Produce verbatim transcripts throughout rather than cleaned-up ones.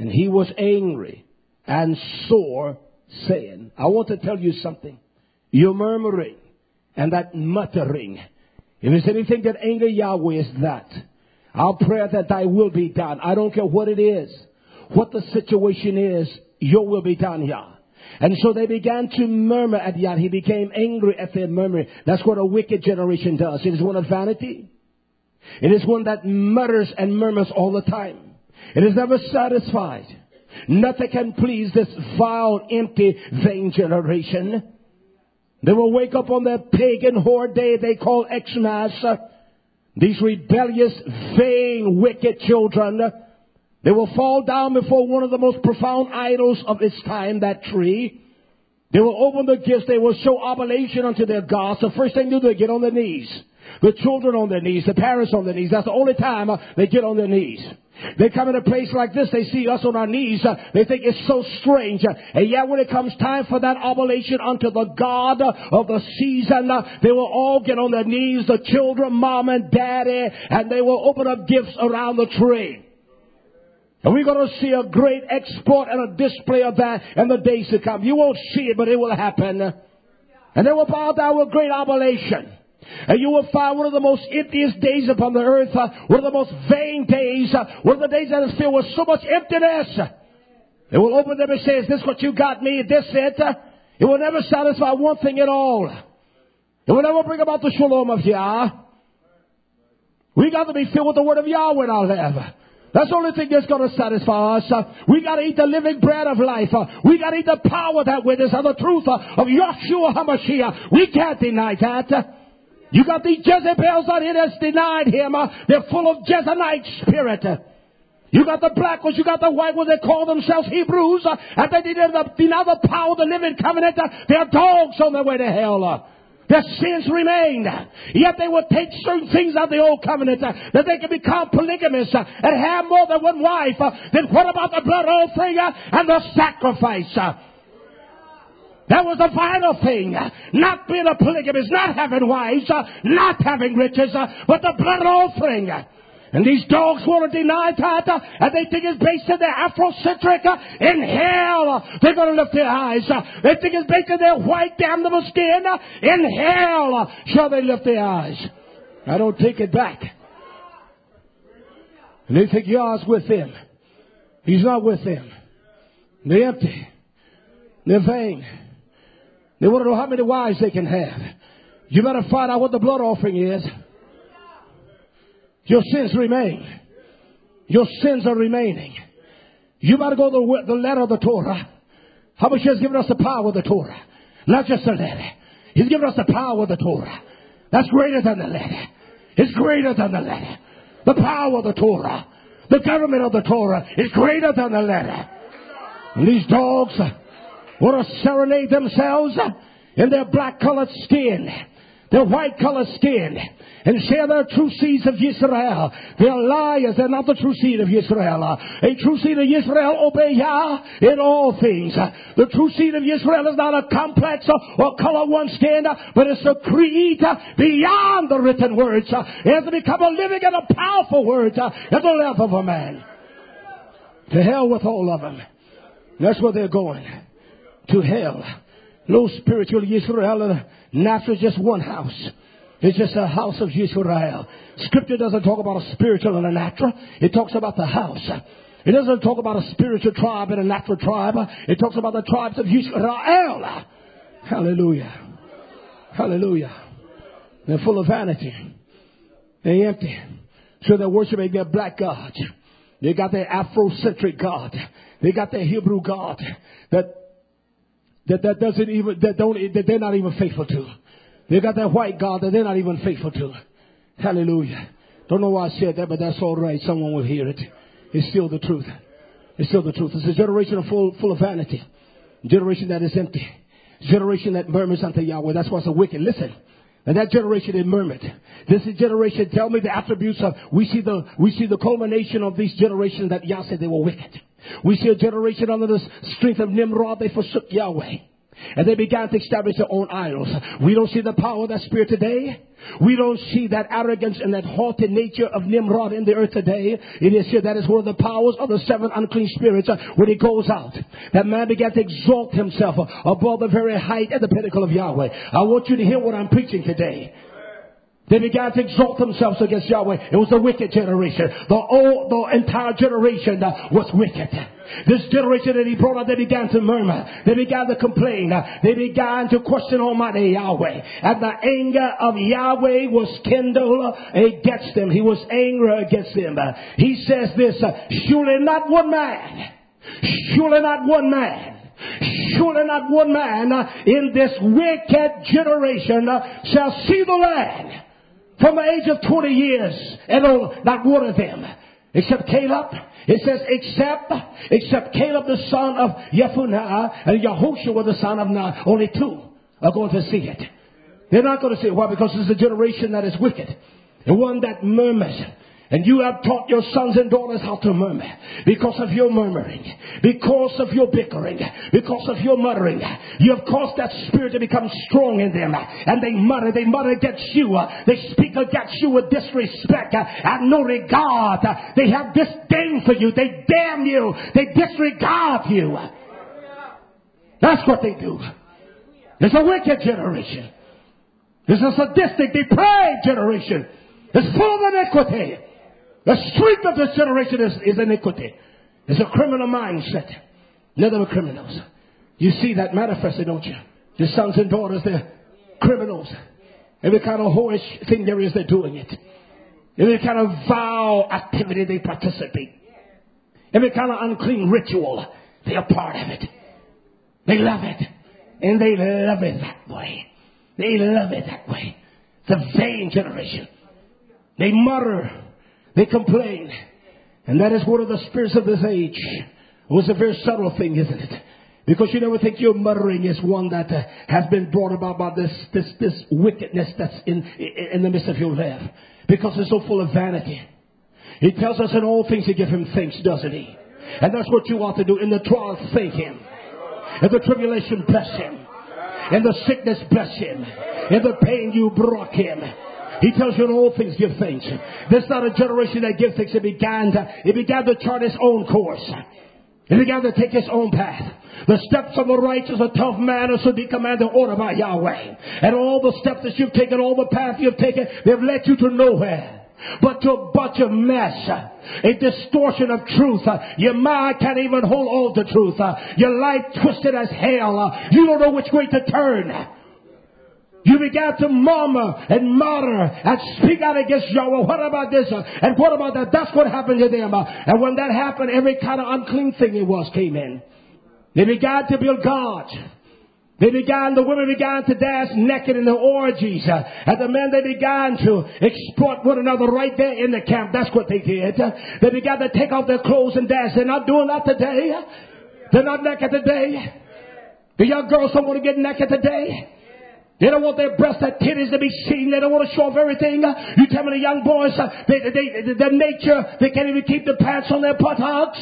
And he was angry and sore, saying, I want to tell you something. Your murmuring and that muttering, if there's anything that anger Yahweh, is that. Our prayer that thy will be done. I don't care what it is, what the situation is, your will be done, Yah. And so they began to murmur at Yah. He became angry at their murmuring. That's what a wicked generation does. It is one of vanity. It is one that mutters and murmurs all the time. It is never satisfied. Nothing can please this vile, empty, vain generation. They will wake up on their pagan whore day they call Xmas. These rebellious, vain, wicked children. They will fall down before one of the most profound idols of its time, that tree. They will open the gifts. They will show oblation unto their gods. The first thing they do, they get on their knees. The children on their knees, the parents on their knees. That's the only time uh, they get on their knees. They come in a place like this, they see us on our knees. Uh, they think it's so strange. Uh, and yet when it comes time for that oblation unto the God uh, of the season, uh, they will all get on their knees, the children, mom and daddy, and they will open up gifts around the tree. And we're going to see a great export and a display of that in the days to come. You won't see it, but it will happen. And they will bow down with great oblation. And you will find one of the most emptiest days upon the earth, uh, one of the most vain days, uh, one of the days that is filled with so much emptiness. They will open them and say, is this what you got me? This it? Uh, it will never satisfy one thing at all. It will never bring about the shalom of Yah. We got to be filled with the word of Yahweh in our life. That's the only thing that's going to satisfy us. Uh, we got to eat the living bread of life. Uh, we got to eat the power that witness and the truth uh, of Yahshua HaMashiach. We can't deny that. Uh, You got these Jezebels out here that's denied him. Uh, they're full of Jezebelite spirit. Uh, you got the black ones, you got the white ones. They call themselves Hebrews. Uh, and they deny the, deny the power of the living covenant. Uh, they're dogs on their way to hell. Uh, their sins remain. Yet they will take certain things out of the old covenant. Uh, that they can become polygamous uh, and have more than one wife. Uh, then what about the blood offering uh, and the sacrifice? Uh, That was the final thing. Not being a polygamist, not having wives, uh, not having riches, uh, but the blood offering. And these dogs want to deny that, uh, and they think it's based in their Afrocentric. Uh, in hell, uh, they're going to lift their eyes. Uh, they think it's based in their white, damnable skin. Uh, in hell, uh, shall they lift their eyes. I don't take it back. And they think Yah's with them. He's not with them. They're empty. They're vain. They want to know how many wives they can have. You better find out what the blood offering is. Your sins remain. Your sins are remaining. You better go to the, the letter of the Torah. How much has given us the power of the Torah? Not just the letter. He's given us the power of the Torah. That's greater than the letter. It's greater than the letter. The power of the Torah. The government of the Torah is greater than the letter. And these dogs want to serenade themselves in their black-colored skin, their white-colored skin, and share their true seeds of Yisrael. They're liars. They're not the true seed of Yisrael. A true seed of Yisrael obey Yah in all things. The true seed of Yisrael is not a complex or color one skin, but it's a creed beyond the written words. It has to become a living and a powerful word in the life of a man. To hell with all of them. That's where they're going. To hell. No spiritual Yisrael. Natural is just one house. It's just a house of Yisrael. Scripture doesn't talk about a spiritual and a natural. It talks about the house. It doesn't talk about a spiritual tribe and a natural tribe. It talks about the tribes of Yisrael. Hallelujah. Hallelujah. They're full of vanity. They're empty. So they're worshiping their black gods. They got their Afrocentric God. They got their Hebrew God that That, that doesn't even, that don't, that they're not even faithful to. They got that white God that they're not even faithful to. Hallelujah. Don't know why I said that, but that's all right. Someone will hear it. It's still the truth. It's still the truth. It's a generation full, full of vanity. A generation that is empty. A generation that murmurs unto Yahweh. That's why it's a wicked. Listen. And that generation is murmured. This is generation, tell me the attributes of, we see the, we see the culmination of these generations that Yah said they were wicked. We see a generation under the strength of Nimrod. They forsook Yahweh. And they began to establish their own idols. We don't see the power of that spirit today. We don't see that arrogance and that haughty nature of Nimrod in the earth today. It is here that is one of the powers of the seven unclean spirits uh, when he goes out. That man began to exalt himself uh, above the very height and the pinnacle of Yahweh. I want you to hear what I'm preaching today. They began to exalt themselves against Yahweh. It was the wicked generation. The old, the entire generation uh, was wicked. This generation that he brought up, they began to murmur. They began to complain. Uh, they began to question Almighty Yahweh. And the anger of Yahweh was kindled against them. He was angry against them. Uh, he says this, uh, surely not one man, surely not one man, surely not one man uh, in this wicked generation uh, shall see the land. From the age of twenty years and on, not one of them, except Caleb. It says, except, except Caleb the son of Jephunneh and Yahushua the son of Nun. Only two are going to see it. They're not going to see it. Why? Because this is a generation that is wicked. The one that murmurs. And you have taught your sons and daughters how to murmur. Because of your murmuring. Because of your bickering. Because of your muttering. You have caused that spirit to become strong in them. And they mutter. They mutter against you. They speak against you with disrespect and no regard. They have disdain for you. They damn you. They disregard you. That's what they do. It's a wicked generation. It's a sadistic, depraved generation. It's full of iniquity. The strength of this generation is, is iniquity. It's a criminal mindset. None of them are criminals. You see that manifested, don't you? Your sons and daughters, they're criminals. Every kind of whorish thing there is, they're doing it. Every kind of vow activity, they participate. Every kind of unclean ritual, they are part of it. They love it. And they love it that way. They love it that way. It's a vain generation. They mutter. They complain. And that is one of the spirits of this age. It was a very subtle thing, isn't it? Because you never think your muttering is one that uh, has been brought about by this, this, this wickedness that's in, in the midst of your life. Because it's so full of vanity. He tells us in all things to give him thanks, doesn't he? And that's what you ought to do. In the trial, thank him. In the tribulation, bless him. In the sickness, bless him. In the pain, you brought him. He tells you in all things give thanks. This is not a generation that gives thanks. It began to, it began to chart its own course. It began to take its own path. The steps of the righteous, a tough man, should be commanded order by Yahweh. And all the steps that you've taken, all the path you've taken, they've led you to nowhere. But to a bunch of mess. A distortion of truth. Your mind can't even hold all the truth. Your life twisted as hell. You don't know which way to turn. You began to murmur and mutter and speak out against Yahweh. What about this? And what about that? That's what happened to them. And when that happened, every kind of unclean thing it was came in. They began to build gods. They began, the women began to dance naked in the orgies. And the men, they began to exploit one another right there in the camp. That's what they did. They began to take off their clothes and dance. They're not doing that today. They're not naked today. The young girls don't want to get naked today. They don't want their breasts, their titties to be seen. They don't want to show off everything. You tell me the young boys, uh, they, they, they, their nature, they can't even keep the pants on their buttocks.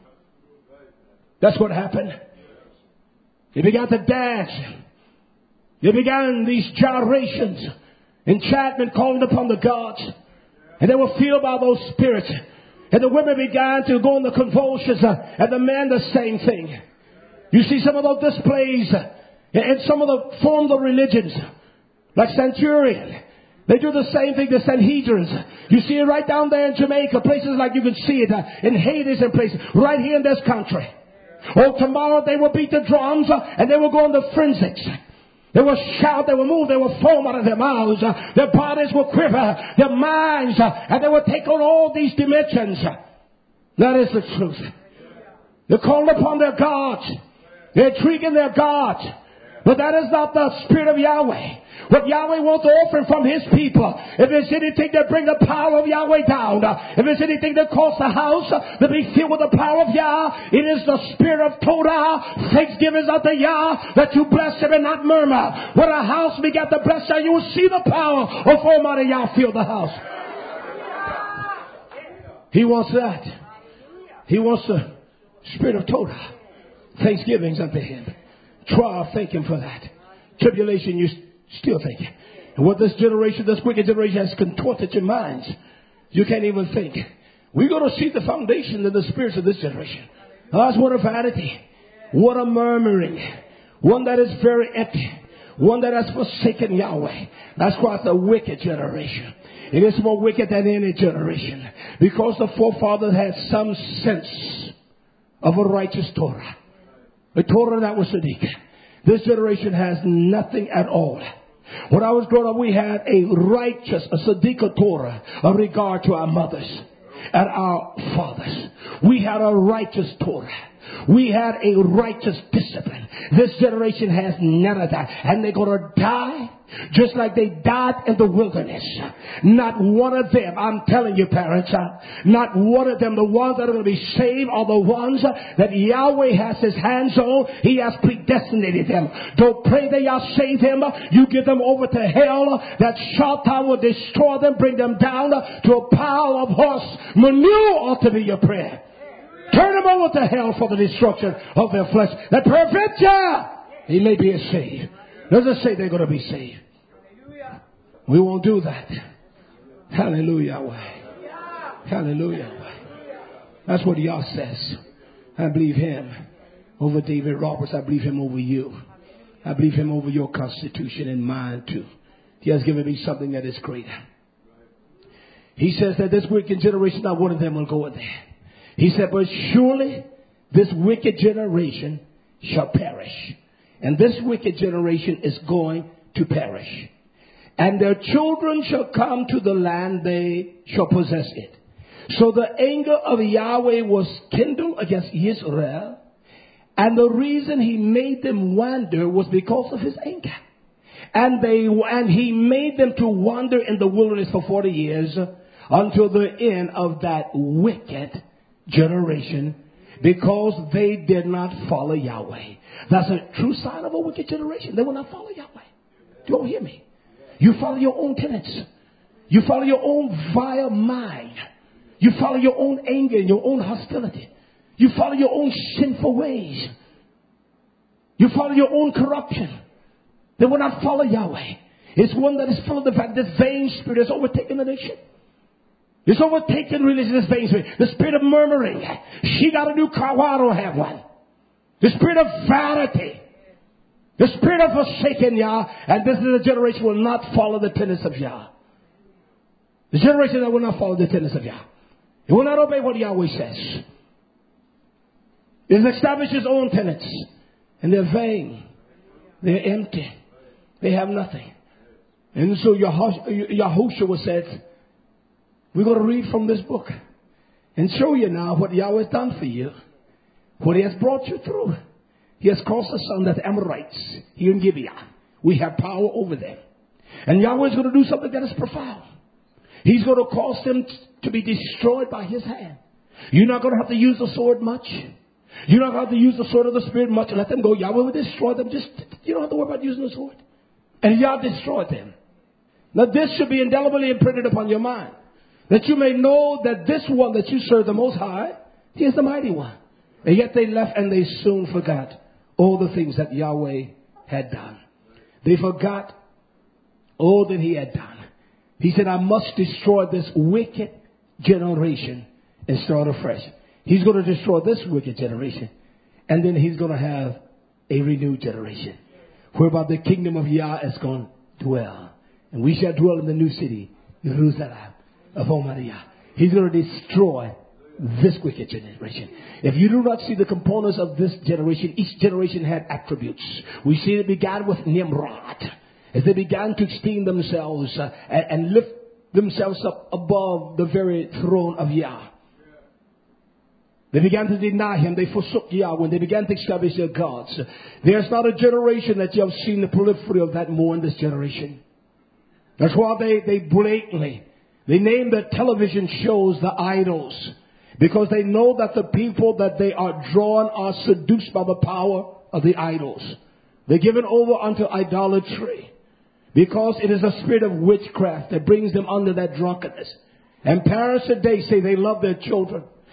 That's what happened. They began to dance. They began these gyrations, enchantment calling upon the gods. And they were filled by those spirits. And the women began to go into convulsions, uh, and the men the same thing. You see some of those displays uh, in some of the forms of religions, like Centurion. They do the same thing, the Sanhedrins. You see it right down there in Jamaica, places like you can see it uh, in Hades and places, right here in this country. Oh, tomorrow they will beat the drums uh, and they will go into forensics. They will shout, they will move, they will foam out of their mouths. Uh, their bodies will quiver, their minds, uh, and they will take on all these dimensions. That is the truth. They're calling upon their gods. They're intriguing their gods. But that is not the Spirit of Yahweh. What Yahweh wants to offer from His people. If there's anything that brings the power of Yahweh down. If there's anything that causes the house to be filled with the power of Yah. It is the Spirit of Torah. Thanksgiving unto Yah. That you bless Him and not murmur. When a house began to bless Yah, you will see the power of Almighty Yah fill the house. He wants that. He wants the Spirit of Torah. Thanksgivings unto Him. Trial, thank him for that. Tribulation, you still think. And what this generation, this wicked generation has contorted your minds. You can't even think. We're going to see the foundation of the spirits of this generation. Oh, that's what a vanity. What a murmuring. One that is very empty. One that has forsaken Yahweh. That's quite the wicked generation. It is more wicked than any generation. Because the forefathers had some sense of a righteous Torah. A Torah that was Sadiq. This generation has nothing at all. When I was growing up, we had a righteous, a Sadiq Torah, a regard to our mothers and our fathers. We had a righteous Torah. We had a righteous discipline. This generation has none of that. And they're going to die just like they died in the wilderness. Not one of them, I'm telling you parents, uh, not one of them, the ones that are going to be saved are the ones uh, that Yahweh has his hands on. He has predestinated them. Don't pray they are saved him. You give them over to hell. That Shaitan will destroy them, bring them down to a pile of horse manure ought to be your prayer. Turn them over to hell for the destruction of their flesh. That peradventure he may be saved. Doesn't say they're going to be saved. We won't do that. Hallelujah. Hallelujah. That's what Yah says. I believe him over David Roberts. I believe him over you. I believe him over your constitution and mine too. He has given me something that is greater. He says that this wicked generation, not one of them will go in there. He said, but surely this wicked generation shall perish. And this wicked generation is going to perish. And their children shall come to the land, they shall possess it. So the anger of Yahweh was kindled against Israel. And the reason he made them wander was because of his anger. And they and he made them to wander in the wilderness for forty years until the end of that wicked generation, because they did not follow Yahweh. That's a true sign of a wicked generation. They will not follow Yahweh. You don't hear me. You follow your own tenets. You follow your own vile mind. You follow your own anger and your own hostility. You follow your own sinful ways. You follow your own corruption. They will not follow Yahweh. It's one that is full of the fact that vain spirit has overtaken the nation. It's overtaken religion, this vain spirit. The spirit of murmuring. She got a new car, well, I don't have one. The spirit of vanity. The spirit of forsaken Yah. And this is a generation will not follow the tenets of Yah. The generation that will not follow the tenets of Yah. It will not obey what Yahweh says. It establishes its own tenets. And they're vain. They're empty. They have nothing. And so Yahushua said, we're going to read from this book and show you now what Yahweh has done for you. What he has brought you through. He has caused us on the Amorites here in Gibeah. We have power over them. And Yahweh is going to do something that is profound. He's going to cause them to be destroyed by his hand. You're not going to have to use the sword much. You're not going to have to use the sword of the Spirit much. Let them go. Yahweh will destroy them. Just, you don't have to worry about using the sword. And Yah destroyed them. Now this should be indelibly imprinted upon your mind. That you may know that this one that you serve, the Most High, he is the mighty one. And yet they left and they soon forgot all the things that Yahweh had done. They forgot all that he had done. He said, I must destroy this wicked generation and start afresh. He's going to destroy this wicked generation. And then he's going to have a renewed generation. Whereby the kingdom of Yah is going to dwell. And we shall dwell in the new city, Jerusalem of Omariah. He's going to destroy this wicked generation. If you do not see the components of this generation, each generation had attributes. We see it began with Nimrod. As they began to esteem themselves uh, and, and lift themselves up above the very throne of Yah. They began to deny him. They forsook Yahweh. They began to establish their gods. There's not a generation that you have seen the proliferation of that more in this generation. That's why they, they blatantly, they name their television shows the idols. Because they know that the people that they are drawn are seduced by the power of the idols. They're given over unto idolatry. Because it is a spirit of witchcraft that brings them under that drunkenness. And parents today say they love their children.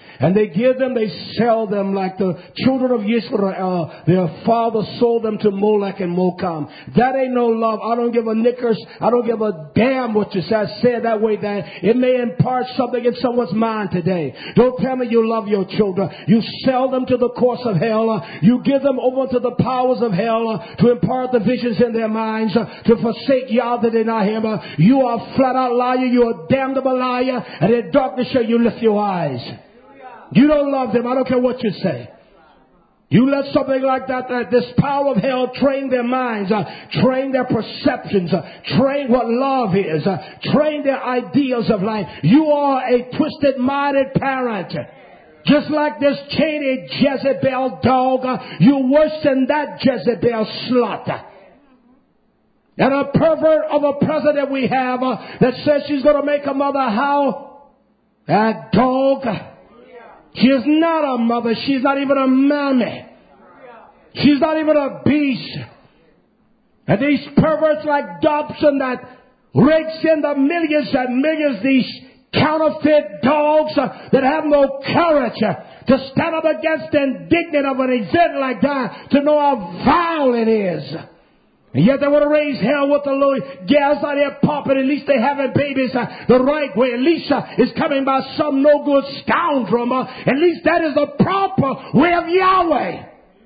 And they give them, they sell them like the children of Israel. Their father sold them to Molech and Mokam. That ain't no love. I don't give a knickers. I don't give a damn what you say. I say it that way that it may impart something in someone's mind today. Don't tell me you love your children. You sell them to the course of hell. You give them over to the powers of hell to impart the visions in their minds, to forsake Yah that deny him. You are a flat out liar. You are a damnable liar. And in darkness shall you lift your eyes. You don't love them. I don't care what you say. You let something like that, that this power of hell train their minds, uh, train their perceptions, uh, train what love is, uh, train their ideals of life. You are a twisted-minded parent. Just like this Cheney Jezebel dog, uh, you're worse than that Jezebel slut. And a pervert of a president we have uh, that says she's going to make a mother how? That dog. She is not a mother. She's not even a mammy. She's not even a beast. And these perverts like Dobson that rakes in the millions and millions, these counterfeit dogs uh, that have no courage uh, to stand up against the indignant of an event like that, to know how vile it is. And yet they want to raise hell with the little gals out there popping. At least they having babies uh, the right way. At least uh, it's coming by some no good scoundrel. Uh, at least that is the proper way of Yahweh.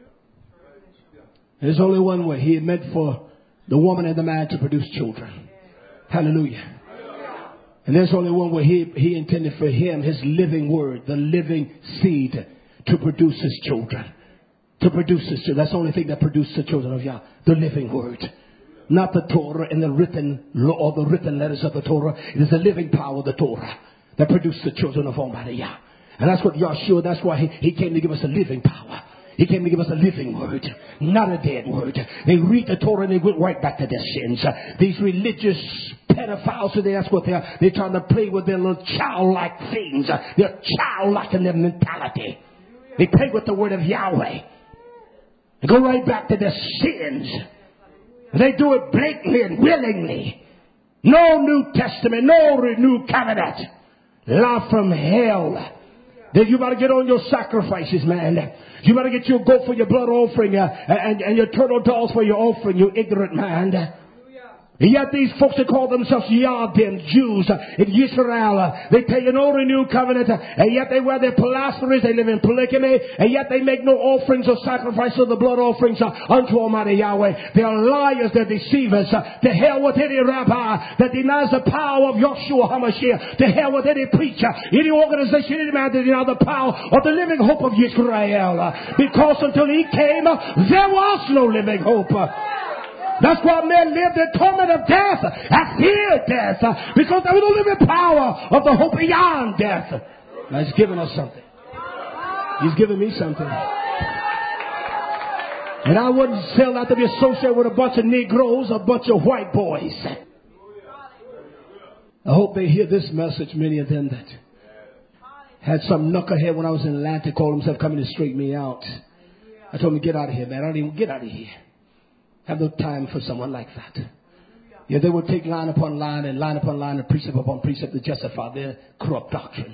There's only one way. He meant for the woman and the man to produce children. Hallelujah. And there's only one way. He, he intended for him, his living word, the living seed, to produce his children. To produce his children. That's the only thing that produces the children of Yah. The living word. Not the Torah and the written law or the written letters of the Torah. It is the living power of the Torah that produces the children of Almighty Yah. And that's what Yahshua, that's why he, he came to give us a living power. He came to give us a living word, not a dead word. They read the Torah and they went right back to their sins. Uh, these religious pedophiles today, that's what they are. They're trying to play with their little childlike things. Uh, they're childlike in their mentality. They play with the word of Yahweh. They go right back to their sins. They do it blatantly and willingly. No New Testament, no renewed covenant. Love from hell. Then you better get on your sacrifices, man. You better get your goat for your blood offering uh, and, and your turtle doves for your offering, you ignorant man. And yet these folks that call themselves Yadim, Jews uh, in Israel, uh, they pay no renewed covenant, uh, and yet they wear their pilasteries, they live in polygamy, and yet they make no offerings or sacrifices of the blood offerings uh, unto Almighty Yahweh. They are liars, they're deceivers. Uh, to hell with any rabbi that denies the power of Yahshua HaMashiach. To hell with any preacher, any organization, any man that denies the power of the living hope of Israel. Uh, because until he came, uh, there was no living hope. Uh, That's why men lived in torment of death. I feared death. Because there was no living power of the hope beyond death. Now he's giving us something. He's giving me something. And I wouldn't sell out to be associated with a bunch of Negroes, a bunch of white boys. I hope they hear this message, many of them that had some knucklehead when I was in Atlanta, called himself coming to straighten me out. I told him, get out of here, man. I don't even get out of here. Have no time for someone like that. Yeah, they would take line upon line and line upon line and precept upon precept to justify their corrupt doctrines.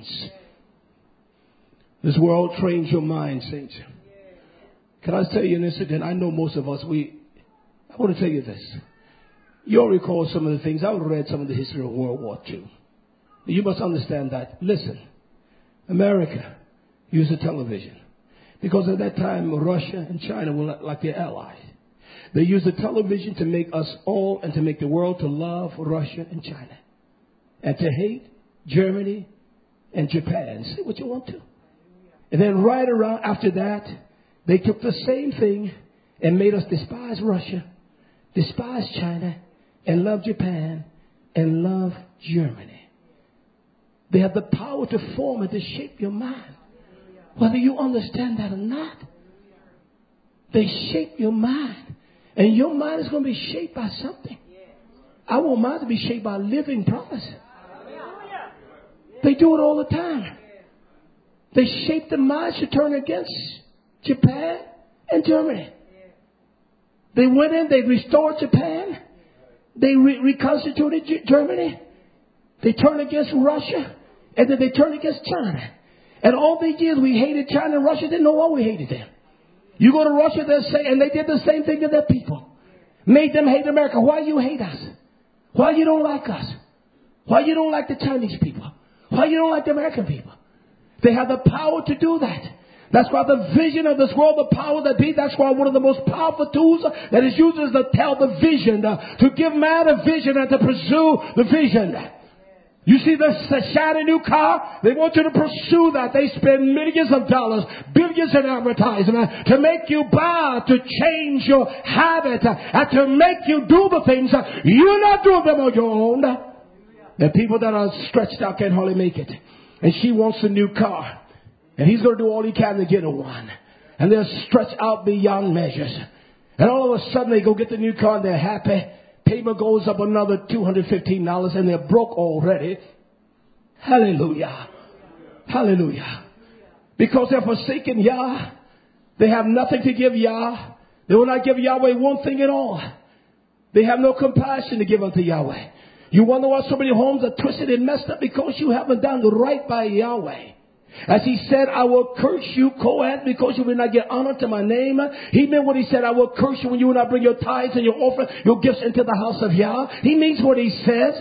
This world trains your mind, saints. Can I tell you an incident? I know most of us, we, I want to tell you this. You all recall some of the things. I read some of the history of World War Two. You must understand that. Listen, America used a television. Because at that time, Russia and China were like their allies. They used the television to make us all and to make the world to love Russia and China. And to hate Germany and Japan. Say what you want to. And then right around after that, they took the same thing and made us despise Russia, despise China, and love Japan, and love Germany. They have the power to form and to shape your mind. Whether you understand that or not. They shape your mind. And your mind is going to be shaped by something. I want mine to be shaped by a living promise. They do it all the time. They shape the minds to turn against Japan and Germany. They went in, they restored Japan. They re- reconstituted G- Germany. They turned against Russia. And then they turned against China. And all these years we hated China and Russia. Didn't know why we hated them. You go to Russia, they'll say, and they did the same thing to their people. Made them hate America. Why you hate us? Why you don't like us? Why you don't like the Chinese people? Why you don't like the American people? They have the power to do that. That's why the vision of this world, the power that be, that's why one of the most powerful tools that is used is to tell the vision, uh, to give man a vision and to pursue the vision. You see this the shiny new car? They want you to pursue that. They spend millions of dollars, billions in advertisement to make you buy, to change your habit, and to make you do the things. You're not doing them on your own. The people that are stretched out can hardly make it. And she wants a new car. And he's going to do all he can to get her one. And they're stretched out beyond measures. And all of a sudden they go get the new car and they're happy. Payment goes up another two hundred fifteen dollars and they're broke already. Hallelujah. Hallelujah. Because they're forsaken Yah. They have nothing to give Yah. They will not give Yahweh one thing at all. They have no compassion to give unto Yahweh. You wonder why so many homes are twisted and messed up? Because you haven't done right by Yahweh. As he said, I will curse you, Kohath, because you will not get honor to my name. He meant what he said, I will curse you when you will not bring your tithes and your offering, your gifts into the house of Yah. He means what he says.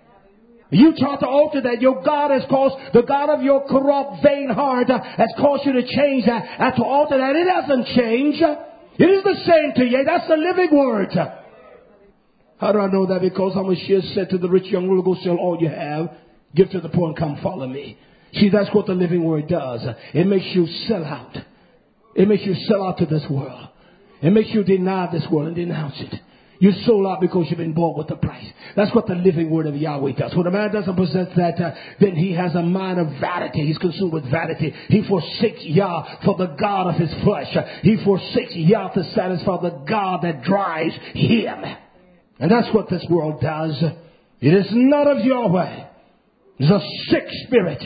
You try to alter that. Your God has caused, the God of your corrupt, vain heart uh, has caused you to change that and to alter that. It doesn't change. It is the same to you. That's the living word. How do I know that? Because Hamashiach said to the rich young ruler, go sell all you have, give to the poor and come follow me. See, that's what the living word does. It makes you sell out. It makes you sell out to this world. It makes you deny this world and denounce it. You sold out because you've been bought with a price. That's what the living word of Yahweh does. When a man doesn't possess that, uh, then he has a mind of vanity. He's consumed with vanity. He forsakes Yah for the God of his flesh. He forsakes Yah to satisfy the God that drives him. And that's what this world does. It is not of Yahweh. It's a sick spirit.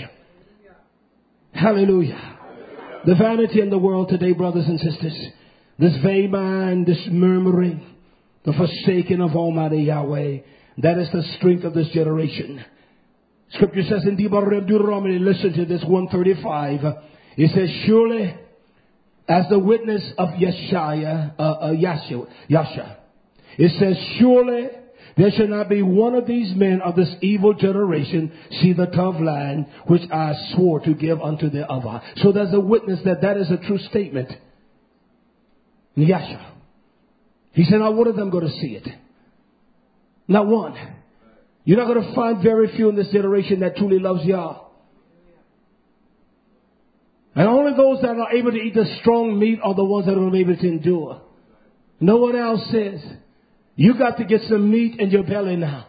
Hallelujah. Hallelujah. The vanity in the world today, brothers and sisters, this vain mind, this murmuring, the forsaking of Almighty Yahweh, that is the strength of this generation. Scripture says in Deuteronomy, listen to this, one thirty-five, it says, surely as the witness of Yeshua, uh, uh, Yahshua, Yahshua, it says, surely there shall not be one of these men of this evil generation see the tough land which I swore to give unto the other. So there's a witness that that is a true statement. Yahshua. He said, not one of them going to see it. Not one. You're not going to find very few in this generation that truly loves Yah. And only those that are able to eat the strong meat are the ones that are able to endure. No one else says. You got to get some meat in your belly now.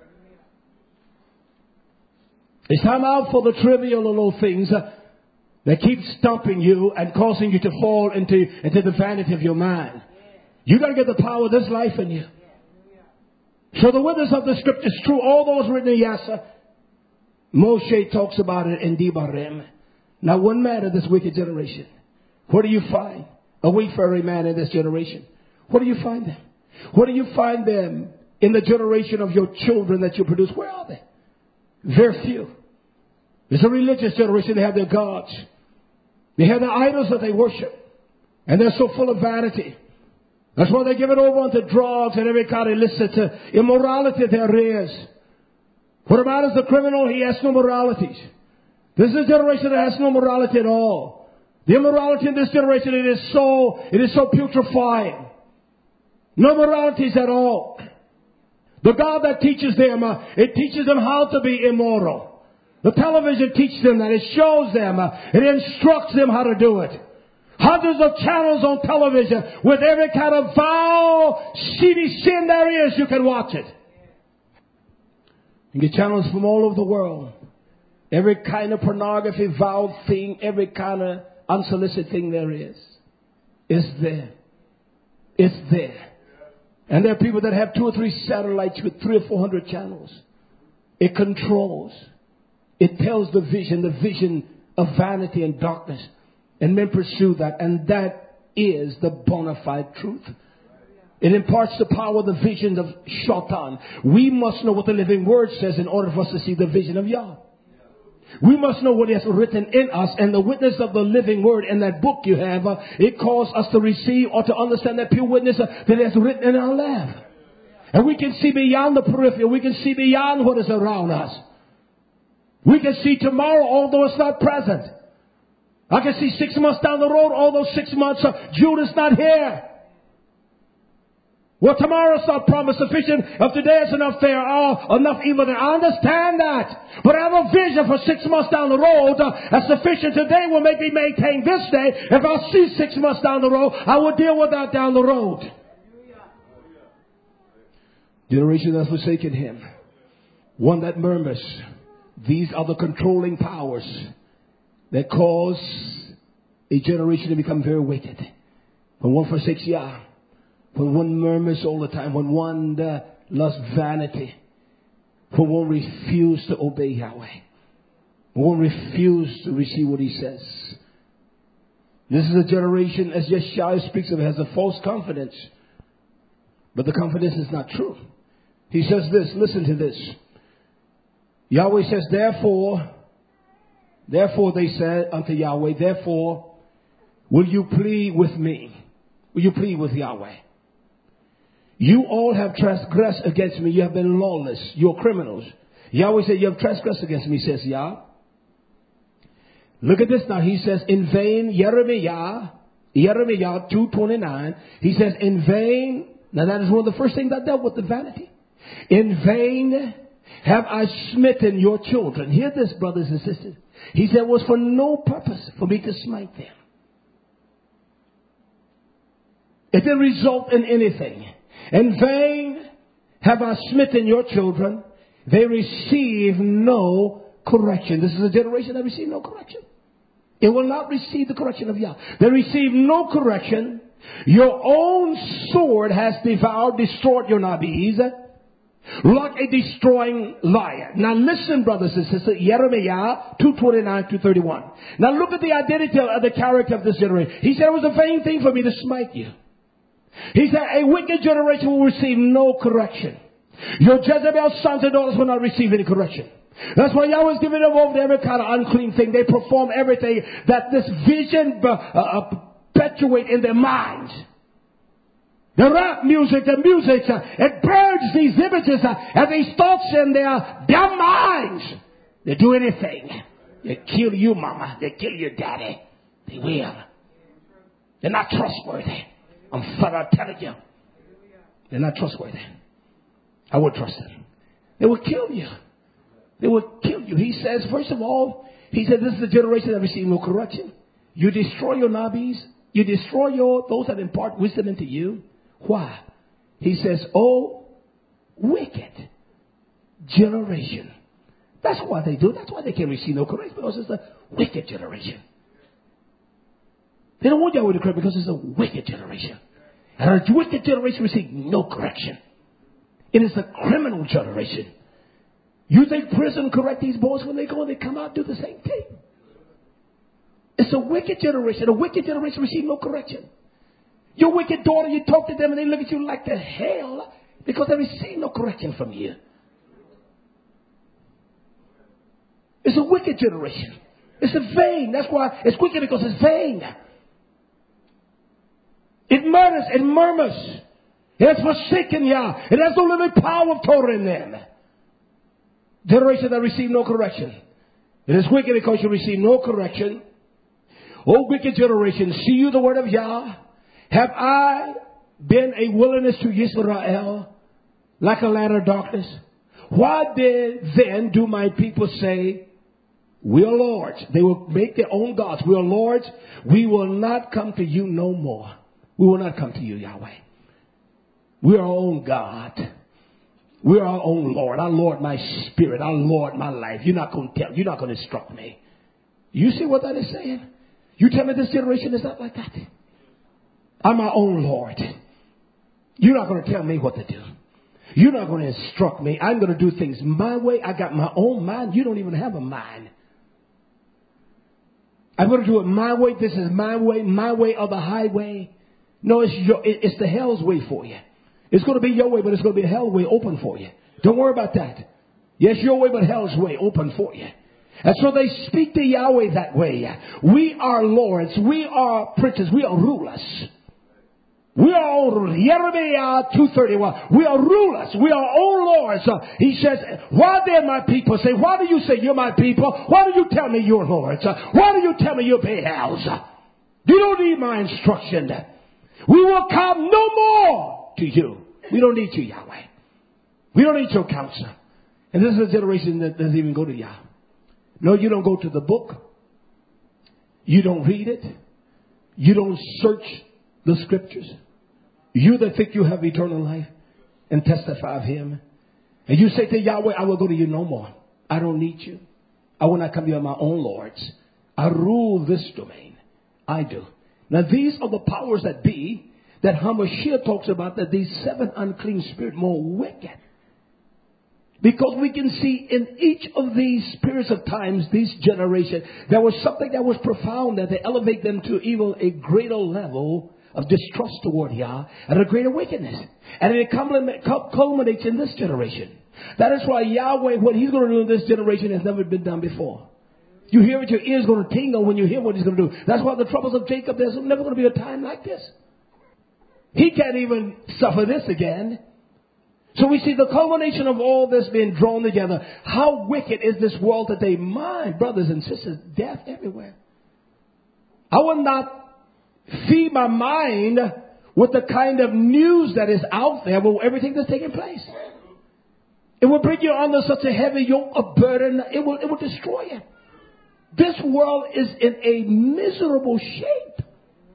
It's time out for the trivial little things uh, that keep stumping you and causing you to fall into, into the vanity of your mind. You got to get the power of this life in you. So the witness of the scripture is true. All those written in Yasa. Moshe talks about it in Devarim. Now one man of this wicked generation. Where do you find a wayfaring man in this generation? Where do you find them? Where do you find them in the generation of your children that you produce? Where are they? Very few. It's a religious generation. They have their gods. They have their idols that they worship. And they're so full of vanity. That's why they give it over unto drugs and every kind of illicit uh, immorality there is. What about is the criminal? He has no moralities. This is a generation that has no morality at all. The immorality in this generation, it is so, it is so putrefying. No moralities at all. The God that teaches them, uh, it teaches them how to be immoral. The television teaches them that. It shows them. Uh, it instructs them how to do it. Hundreds of channels on television with every kind of vile, seedy sin there is. You can watch it. You get channels from all over the world. Every kind of pornography, vile thing, every kind of unsolicited thing there is, is there. It's there. And there are people that have two or three satellites with three or four hundred channels. It controls. It tells the vision, the vision of vanity and darkness. And men pursue that. And that is the bona fide truth. It imparts the power of the vision of Shaitan. We must know what the living word says in order for us to see the vision of Yah. We must know what is written in us, and the witness of the living word in that book you have, uh, it calls us to receive or to understand that pure witness uh, that is written in our life. And we can see beyond the peripheral. We can see beyond what is around us. We can see tomorrow, although it's not present. I can see six months down the road, although six months, uh, June is not here. Well, tomorrow's not promised sufficient. If today is enough, there are enough evil. I understand that. But I have a vision for six months down the road. Uh, as sufficient today will make me maintain this day. If I see six months down the road, I will deal with that down the road. Generation that has forsaken him. One that murmurs. These are the controlling powers that cause a generation to become very wicked. When one forsakes Yah. When one murmurs all the time, when one uh, loves vanity, when one refuses to obey Yahweh, when one refuses to receive what he says. This is a generation, as Yeshua speaks of, has a false confidence. But the confidence is not true. He says this, listen to this. Yahweh says, therefore, therefore they said unto Yahweh, therefore, will you plead with me? Will you plead with Yahweh? You all have transgressed against me. You have been lawless. You're criminals. Yahweh said, you have transgressed against me, says Yah. Look at this now. He says, in vain, Jeremiah, Jeremiah two twenty-nine. He says, in vain. Now that is one of the first things that dealt with the vanity. In vain have I smitten your children. Hear this, brothers and sisters. He said, it was for no purpose for me to smite them. It didn't result in anything. In vain have I smitten your children. They receive no correction. This is a generation that receive no correction. It will not receive the correction of Yah. They receive no correction. Your own sword has devoured, destroyed your nabis, like a destroying lion. Now listen, brothers and sisters, Jeremiah two twenty-nine to thirty-one. Now look at the identity of the character of this generation. He said it was a vain thing for me to smite you. He said a wicked generation will receive no correction. Your Jezebel sons and daughters will not receive any correction. That's why Yahweh is giving them over to every kind of unclean thing. They perform everything that this vision uh, uh, perpetuate in their minds. The rap music, the music, uh, it burns these images uh, and these thoughts in their dumb minds. They do anything. They kill you, mama. They kill your daddy. They will. They're not trustworthy. I'm flat out telling you. They're not trustworthy. I would trust them. They will kill you. They will kill you. He says, first of all, he said, this is the generation that receives no correction. You destroy your nabis. You destroy your those that impart wisdom into you. Why? He says, oh, wicked generation. That's why they do. That's why they can't receive no correction, because it's a wicked generation. They don't want Yahweh to correct because it's a wicked generation. And a wicked generation receives no correction. It is a criminal generation. You think prison correct these boys when they go and they come out and do the same thing? It's a wicked generation. A wicked generation receives no correction. Your wicked daughter, you talk to them and they look at you like the hell because they receive no correction from you. It's a wicked generation. It's a vain. That's why it's wicked, because it's vain. It murders, it murmurs. It has forsaken Yah. It has no living power of Torah in them. Generation that receive no correction. It is wicked because you receive no correction. O wicked generation, see you the word of Yah. Have I been a wilderness to Yisrael, like a land of darkness? Why did then do my people say, we are lords? They will make their own gods. We are lords. We will not come to you no more. We will not come to you, Yahweh. We are our own God. We are our own Lord. Our Lord, my spirit. Our Lord, my life. You're not going to tell. You're not going to instruct me. You see what that is saying? You tell me this generation is not like that. I'm my own Lord. You're not going to tell me what to do. You're not going to instruct me. I'm going to do things my way. I got my own mind. You don't even have a mind. I'm going to do it my way. This is my way, my way or the highway. No, it's your, it's the hell's way for you. It's going to be your way, but it's going to be a hell way open for you. Don't worry about that. Yes, your way, but hell's way open for you. And so they speak to Yahweh that way. We are lords. We are princes. We are rulers. We are all rulers. Jeremiah two thirty-one. We are rulers. We are all lords. Uh, he says, why then my people say, why do you say you're my people? Why do you tell me you're lords? Uh, why do you tell me you're Baals? Uh, you don't need my instruction. We will come no more to you. We don't need you, Yahweh. We don't need your counsel. And this is a generation that doesn't even go to Yah. No, you don't go to the book. You don't read it. You don't search the scriptures. You that think you have eternal life and testify of him. And you say to Yahweh, I will go to you no more. I don't need you. I will not come to you on my own lords. I rule this domain. I do. Now these are the powers that be that Hamashiach talks about, that these seven unclean spirits more wicked. Because we can see in each of these periods of times, these generations, there was something that was profound that they elevate them to even a greater level of distrust toward Yah and a greater wickedness. And it culminates in this generation. That is why Yahweh, what he's going to do in this generation has never been done before. You hear it, your ears going to tingle when you hear what he's going to do. That's why the troubles of Jacob, there's never going to be a time like this. He can't even suffer this again. So we see the culmination of all this being drawn together. How wicked is this world today? My brothers and sisters, death everywhere. I will not feed my mind with the kind of news that is out there with everything that's taking place. It will bring you under such a heavy yoke of burden. It will, it will destroy you. This world is in a miserable shape.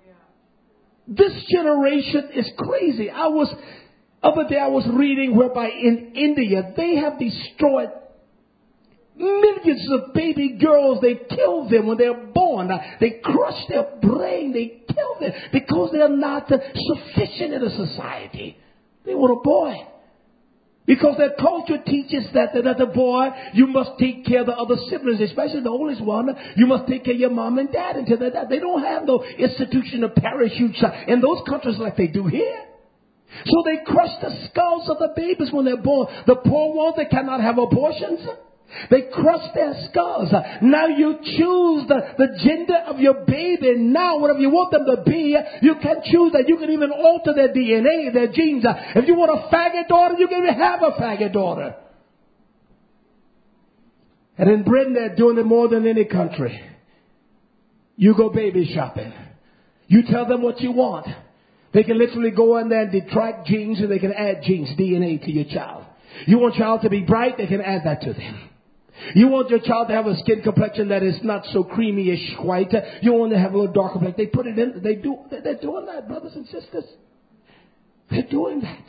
This generation is crazy. I was... Other day I was reading whereby in India they have destroyed millions of baby girls. They killed them when they're born. They crush their brain. They kill them because they're not sufficient in a society. They want a boy. Because their culture teaches that, that as a boy, you must take care of the other siblings, especially the oldest one. You must take care of your mom and dad until they're dad. They don't have no institution of parachutes in those countries like they do here. So they crush the skulls of the babies when they're born. The poor ones, they cannot have abortions. They crush their skulls. Now you choose the, the gender of your baby. Now whatever you want them to be, you can choose that. You can even alter their D N A, their genes. If you want a faggot daughter, you can even have a faggot daughter. And in Britain, they're doing it more than any country. You go baby shopping. You tell them what you want. They can literally go in there and detract genes, and they can add genes, D N A to your child. You want your child to be bright, they can add that to them. You want your child to have a skin complexion that is not so creamy-ish white. You want to have a little darker complexion. They put it in. They do. They're doing that, brothers and sisters. They're doing that.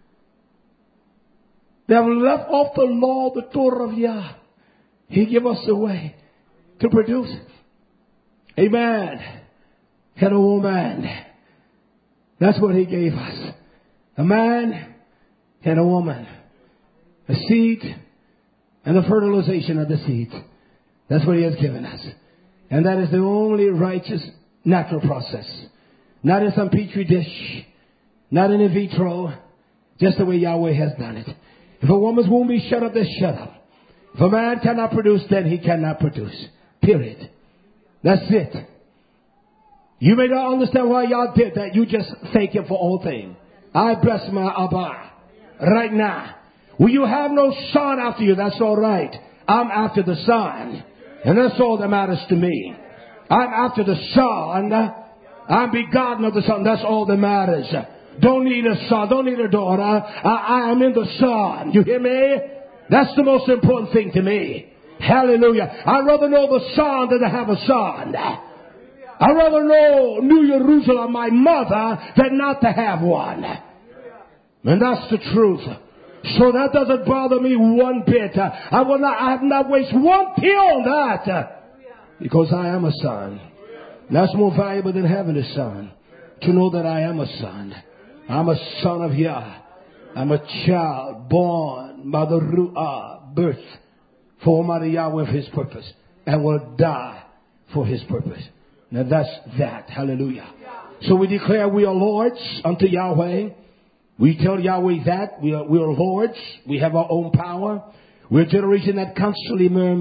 They have left off the law, the Torah of Yah. He gave us a way to produce. Amen. And a woman. That's what he gave us. A man and a woman. A seed and the fertilization of the seed. That's what he has given us. And that is the only righteous natural process. Not in some petri dish. Not in in vitro. Just the way Yahweh has done it. If a woman's womb be shut up, then shut up. If a man cannot produce, then he cannot produce. Period. That's it. You may not understand why y'all did that. You just thank him for all things. I bless my Abba right now. Will you have no son after you? That's all right. I'm after the son. And that's all that matters to me. I'm after the son. I'm begotten of the son. That's all that matters. Don't need a son. Don't need a daughter. I, I am in the son. You hear me? That's the most important thing to me. Hallelujah. I'd rather know the son than to have a son. I'd rather know New Jerusalem, my mother, than not to have one. And that's the truth. So that doesn't bother me one bit. I will not, I have not wasted one tear on that. Because I am a son. That's more valuable than having a son. To know that I am a son. I'm a son of Yah. I'm a child born by the Ruah, birth for Almighty Yahweh for his purpose. And will die for his purpose. Now that's that. Hallelujah. So we declare we are lords unto Yahweh. We tell Yahweh that we are, we are lords. We have our own power. We're a generation that constantly murmur.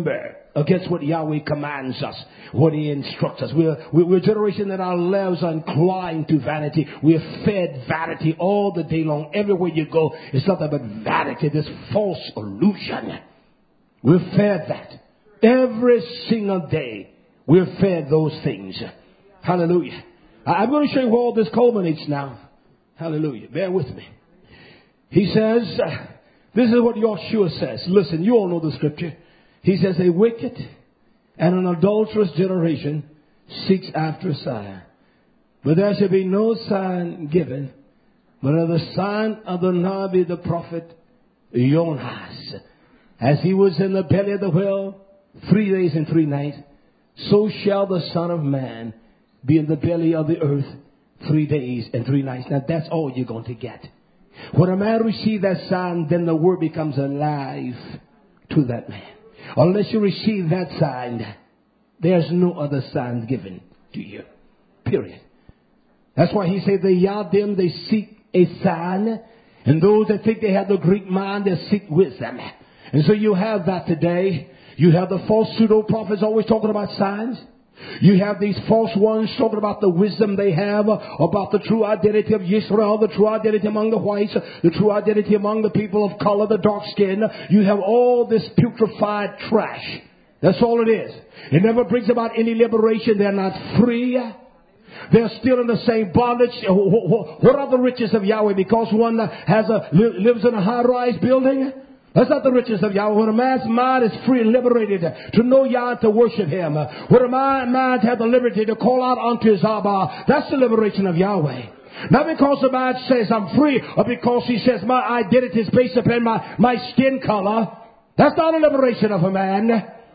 against what Yahweh commands us, what He instructs us. We're, we're a generation that our lives are inclined to vanity. We're fed vanity all the day long. Everywhere you go, it's nothing but vanity, this false illusion. We're fed that. Every single day, we're fed those things. Hallelujah. I'm going to show you where all this culminates now. Hallelujah. Bear with me. He says, this is what Yeshua says. Listen, you all know the scripture. He says, a wicked and an adulterous generation seeks after a sign. But there shall be no sign given, but of the sign of the Nabi, the prophet Jonas. As he was in the belly of the whale three days and three nights, so shall the Son of Man be in the belly of the earth three days and three nights. Now that's all you're going to get. When a man receives that sign, then the word becomes alive to that man. Unless you receive that sign, there's no other sign given to you. Period. That's why he said the Yadim, they seek a sign. And those that think they have the Greek mind, they seek wisdom. And so you have that today. You have the false pseudo-prophets always talking about signs. You have these false ones talking about the wisdom they have, about the true identity of Israel, the true identity among the whites, the true identity among the people of color, the dark skin. You have all this putrefied trash. That's all it is. It never brings about any liberation. They're not free. They're still in the same bondage. What are the riches of Yahweh? Because one has a lives in a high-rise building? That's not the riches of Yahweh. When a man's mind is free and liberated to know Yah and to worship Him. When a man, mind has the liberty to call out unto His Abba. That's the liberation of Yahweh. Not because the man says I'm free, or because he says my identity is based upon my, my skin color. That's not a liberation of a man.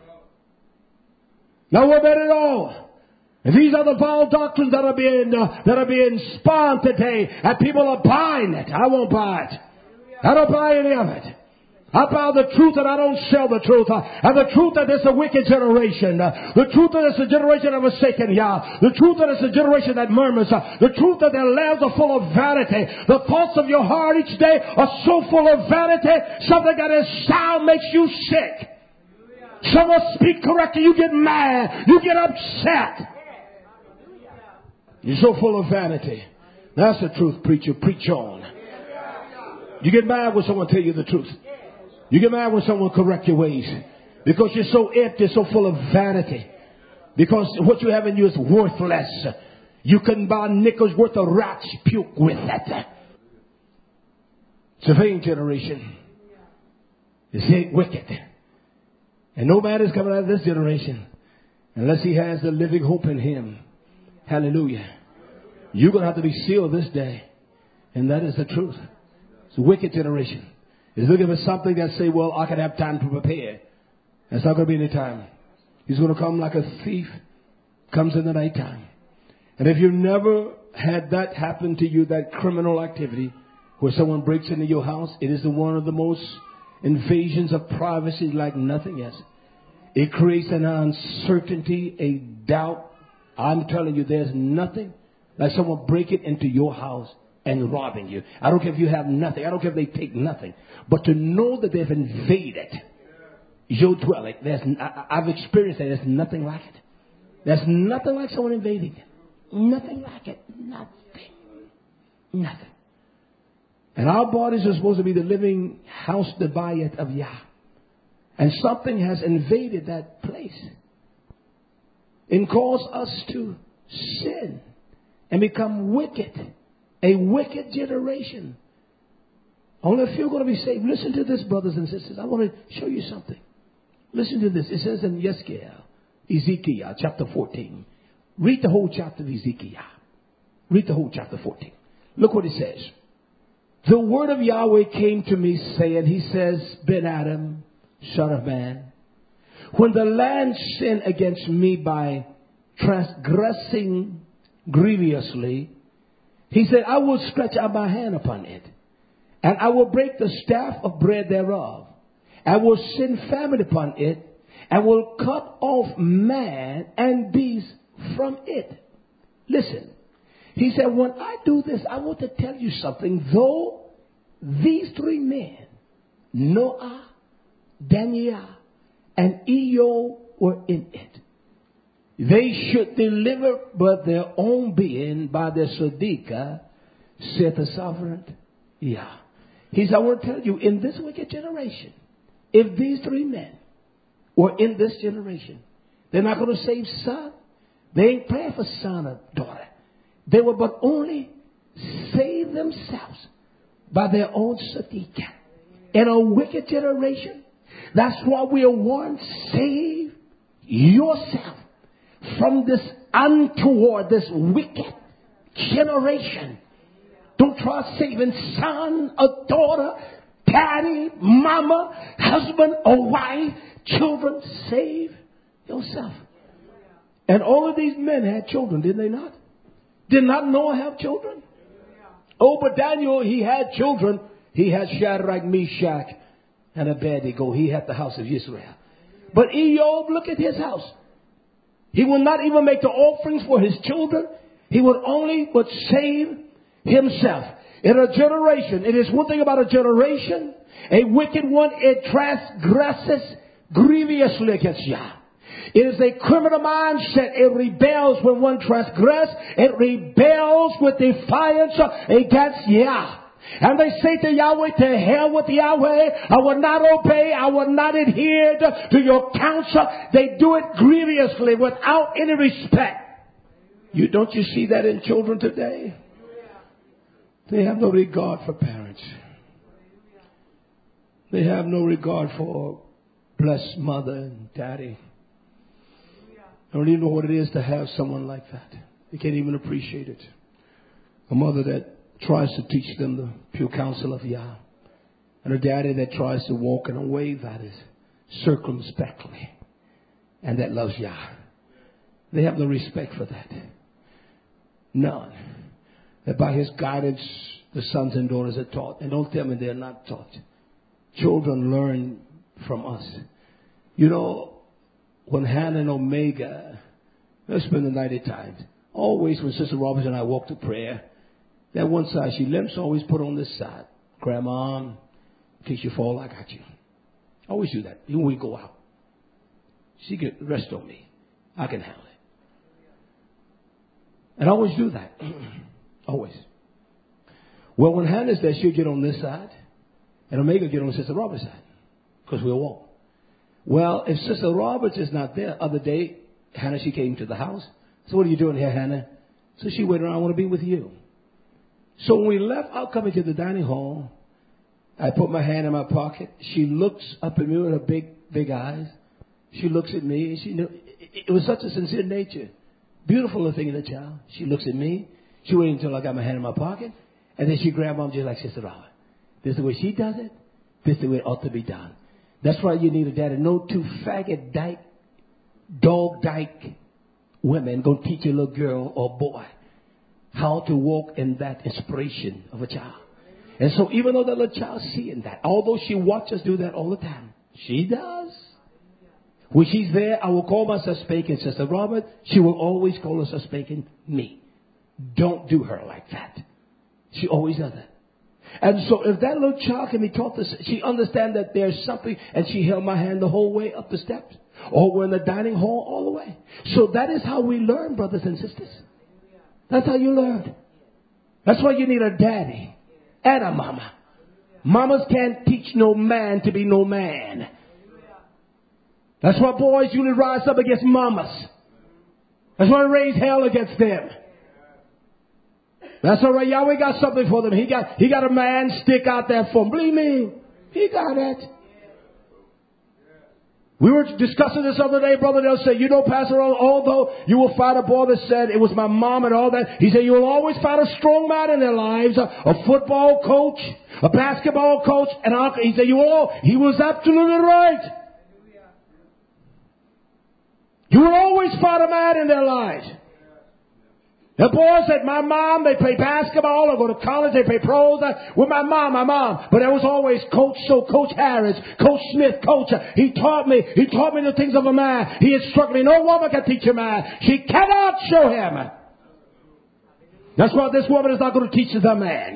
Now we're better at all. And these are the vile doctrines that are being uh, that are being spawned today, and people are buying it. I won't buy it. I don't buy any of it. I buy the truth and I don't sell the truth. And the truth that it's a wicked generation. The truth that it's a generation of a forsaken Yah. The truth that it's a generation that murmurs. The truth that their lives are full of vanity. The thoughts of your heart each day are so full of vanity. Something that is sound makes you sick. Someone speak correctly, you get mad. You get upset. You're so full of vanity. That's the truth, preacher. Preach on. You get mad when someone tell you the truth. You get mad when someone correct your ways. Because you're so empty, so full of vanity. Because what you have in you is worthless. You can buy nickels worth of rat's puke with it. It's a vain generation. It's wicked. And no man is coming out of this generation unless he has the living hope in Him. Hallelujah. You're going to have to be sealed this day. And that is the truth. It's a wicked generation. He's looking for something that say, well, I can have time to prepare. That's not going to be any time. He's going to come like a thief comes in the nighttime. And if you've never had that happen to you, that criminal activity where someone breaks into your house, it is the one of the most invasions of privacy like nothing else. It creates an uncertainty, a doubt. I'm telling you, there's nothing like someone breaking into your house and robbing you. I don't care if you have nothing. I don't care if they take nothing. But to know that they've invaded your dwelling, there's, I, I've experienced that. There's nothing like it. There's nothing like someone invading. Nothing like it. Nothing. Nothing. And our bodies are supposed to be the living house debayat of Yah. And something has invaded that place and caused us to sin and become wicked. A wicked generation. Only a few are going to be saved. Listen to this, brothers and sisters. I want to show you something. Listen to this. It says in Ezekiel, Ezekiel chapter fourteen. Read the whole chapter of Ezekiel. Read the whole chapter fourteen. Look what it says. The word of Yahweh came to me saying, he says, Ben Adam, son of man, when the land sinned against me by transgressing grievously, he said, I will stretch out my hand upon it, and I will break the staff of bread thereof. I will send famine upon it, and will cut off man and beast from it. Listen, he said, when I do this, I want to tell you something. Though these three men, Noah, Daniel, and Eo were in it. They should deliver but their own being by their Sadiqa, saith the sovereign. Yeah. He said, I want to tell you, in this wicked generation, if these three men were in this generation, they're not going to save son. They ain't praying for son or daughter. They will but only save themselves by their own Sadiqa. In a wicked generation, that's why we are warned, save yourself from this untoward, this wicked generation. Don't try saving son or daughter, daddy, mama, husband or wife, children. Save yourself. And all of these men had children, did they not? Did not Noah have children? Oh, but Daniel, he had children. He had Shadrach, Meshach, and Abednego. He had the house of Israel. But Eob, look at his house. He will not even make the offerings for his children. He would only would save himself. In a generation, it is one thing about a generation. A wicked one, it transgresses grievously against Yah. It is a criminal mindset. It rebels when one transgresses. It rebels with defiance against Yah. And they say to Yahweh, to hell with Yahweh. I will not obey. I will not adhere to, to your counsel. They do it grievously without any respect. You don't you see that in children today? They have no regard for parents. They have no regard for blessed mother and daddy. I don't even know what it is to have someone like that. They can't even appreciate it. A mother that tries to teach them the pure counsel of Yah. And a daddy that tries to walk in a way that is circumspectly and that loves Yah. They have no respect for that. None. That by his guidance, the sons and daughters are taught. And don't tell me they're not taught. Children learn from us. You know, when Hannah and Omega, they spend the night at times. Always when Sister Roberts and I walk to prayer, that one side she limps, always put on this side. Grandma, in case you fall, I got you. Always do that. Even when we go out. She can rest on me. I can handle it. And I always do that. Always. Well, when Hannah's there, she'll get on this side. And Omega get on Sister Roberts' side. Because we'll walk. Well, if Sister Roberts is not there, other day, Hannah, she came to the house. So what are you doing here, Hannah? So she went around, I want to be with you. So when we left out coming to the dining hall, I put my hand in my pocket. She looks up at me with her big, big eyes. She looks at me. And she knew, it was such a sincere nature. Beautiful little thing in the child. She looks at me. She waited until I got my hand in my pocket. And then she grabbed mom just like Sister Robert. This is the way she does it. This is the way it ought to be done. That's why you need a daddy. No two faggot dyke, dog dyke women going to teach a little girl or boy how to walk in that inspiration of a child. And so even though the little child's seeing that, although she watches us do that all the time, she does. When she's there, I will call myself spanking Sister Robert. She will always call herself spanking me. Don't do her like that. She always does that. And so if that little child can be taught this, she understands that there's something, and she held my hand the whole way up the steps. Or we're in the dining hall all the way. So that is how we learn, brothers and sisters. That's how you learn. That's why you need a daddy and a mama. Mamas can't teach no man to be no man. That's why boys usually rise up against mamas. That's why they raise hell against them. That's all right. Yahweh got something for them. He got, he got a man stick out there for them. Believe me, he got it. We were discussing this other day, Brother Dale said, you know, Pastor, although you will find a boy that said it was my mom and all that, he said you will always find a strong man in their lives, a, a football coach, a basketball coach, and he said you will all, he was absolutely right. You will always find a man in their lives. The boys said, my mom, they play basketball or go to college, they play pros. With my mom, my mom. But there was always Coach So, Coach Harris, Coach Smith, Coach. He taught me, he taught me the things of a man. He instructed me. No woman can teach a man. She cannot show him. That's why this woman is not going to teach the man.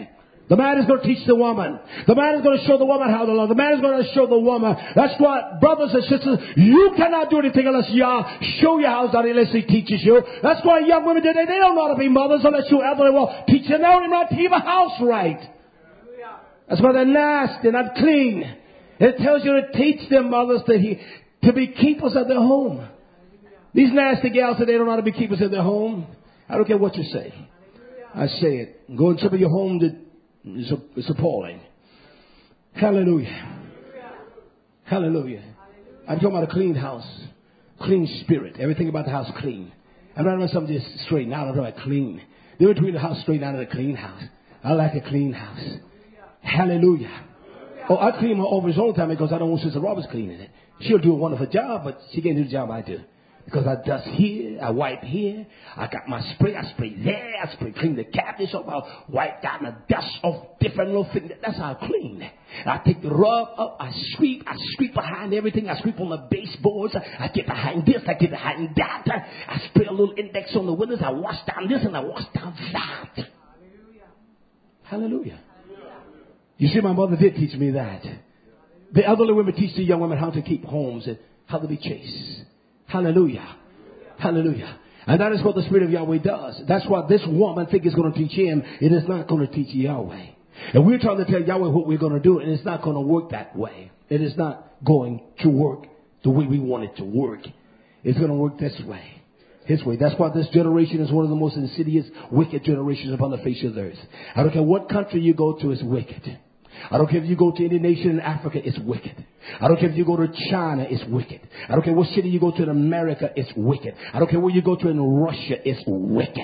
The man is going to teach the woman. The man is going to show the woman how to love. The man is going to show the woman. That's why, brothers and sisters, you cannot do anything unless Yah show you how, unless He teaches you. That's why young women today, they don't know how to be mothers unless you elderly will teach them. They don't even know how to keep a house right. That's why they're nasty, they're not clean. It tells you to teach them mothers to, he, to be keepers of their home. These nasty gals today don't know how to be keepers of their home. I don't care what you say. I say it. Go in some of your home that is it's appalling. Hallelujah. Hallelujah. I'm talking about a clean house. Clean spirit. Everything about the house clean. I'm not about something just straightened out. I'm talking about clean. The difference between the house straightened out and a clean house. I like a clean house. Hallelujah. Oh, I clean my office all the time because I don't want Sister Roberts cleaning it. She'll do a wonderful job, but she can't do the job I do. Because I dust here, I wipe here, I got my spray, I spray there, I spray clean the cabinets up, I wipe down the dust off different little things. That's how I clean. I take the rub up, I sweep, I sweep behind everything, I sweep on the baseboards, I get behind this, I get behind that, I spray a little index on the windows, I wash down this and I wash down that. Hallelujah. Hallelujah. You see, my mother did teach me that. The elderly women teach the young women how to keep homes and how to be chaste. Hallelujah. Hallelujah. And that is what the Spirit of Yahweh does. That's what this woman thinks is going to teach him. It is not going to teach Yahweh. And we're trying to tell Yahweh what we're going to do, and it's not going to work that way. It is not going to work the way we want it to work. It's going to work this way. His way. That's why this generation is one of the most insidious, wicked generations upon the face of the earth. I don't care what country you go to, it's wicked. I don't care if you go to any nation in Africa, it's wicked. I don't care if you go to China, it's wicked. I don't care what city you go to in America, it's wicked. I don't care where you go to in Russia, it's wicked.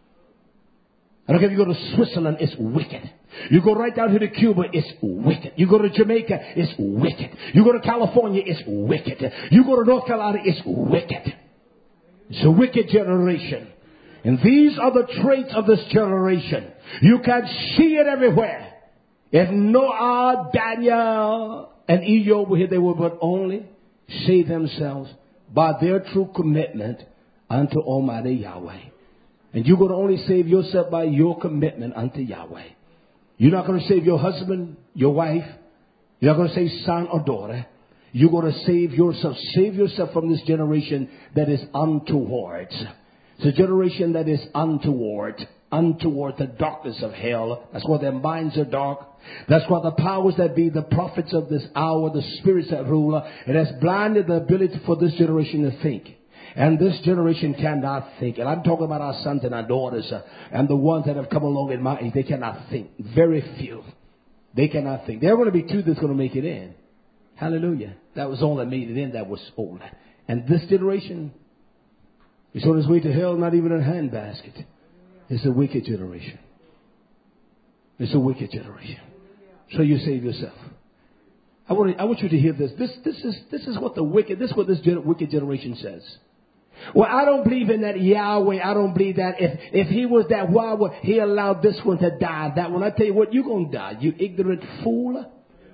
I don't care if you go to Switzerland, it's wicked. You go right down here to Cuba, it's wicked. You go to Jamaica, it's wicked. You go to California, it's wicked. You go to North Carolina, it's wicked. It's a wicked generation. And these are the traits of this generation. You can see it everywhere. If Noah, Daniel, and Iyov were here, they would but only save themselves by their true commitment unto Almighty Yahweh. And you're going to only save yourself by your commitment unto Yahweh. You're not going to save your husband, your wife. You're not going to save son or daughter. You're going to save yourself. Save yourself from this generation that is untoward. It's a generation that is untoward. Untoward the darkness of hell. That's why their minds are dark. That's why the powers that be, the prophets of this hour, the spirits that rule, it has blinded the ability for this generation to think. And this generation cannot think. And I'm talking about our sons and our daughters uh, and the ones that have come along in my age. They cannot think. Very few. They cannot think. There are going to be two that's going to make it in. Hallelujah. That was all that made it in. That was old. And this generation is on its way to hell, not even in a handbasket. It's a wicked generation. It's a wicked generation. So you save yourself. I want, to, I want you to hear this. This, this is, this is what the wicked, this is what this gen- wicked generation says. Well, I don't believe in that Yahweh. I don't believe that. If, if he was that, why would he allow this one to die? That one, I tell you what, you're going to die. You ignorant fool.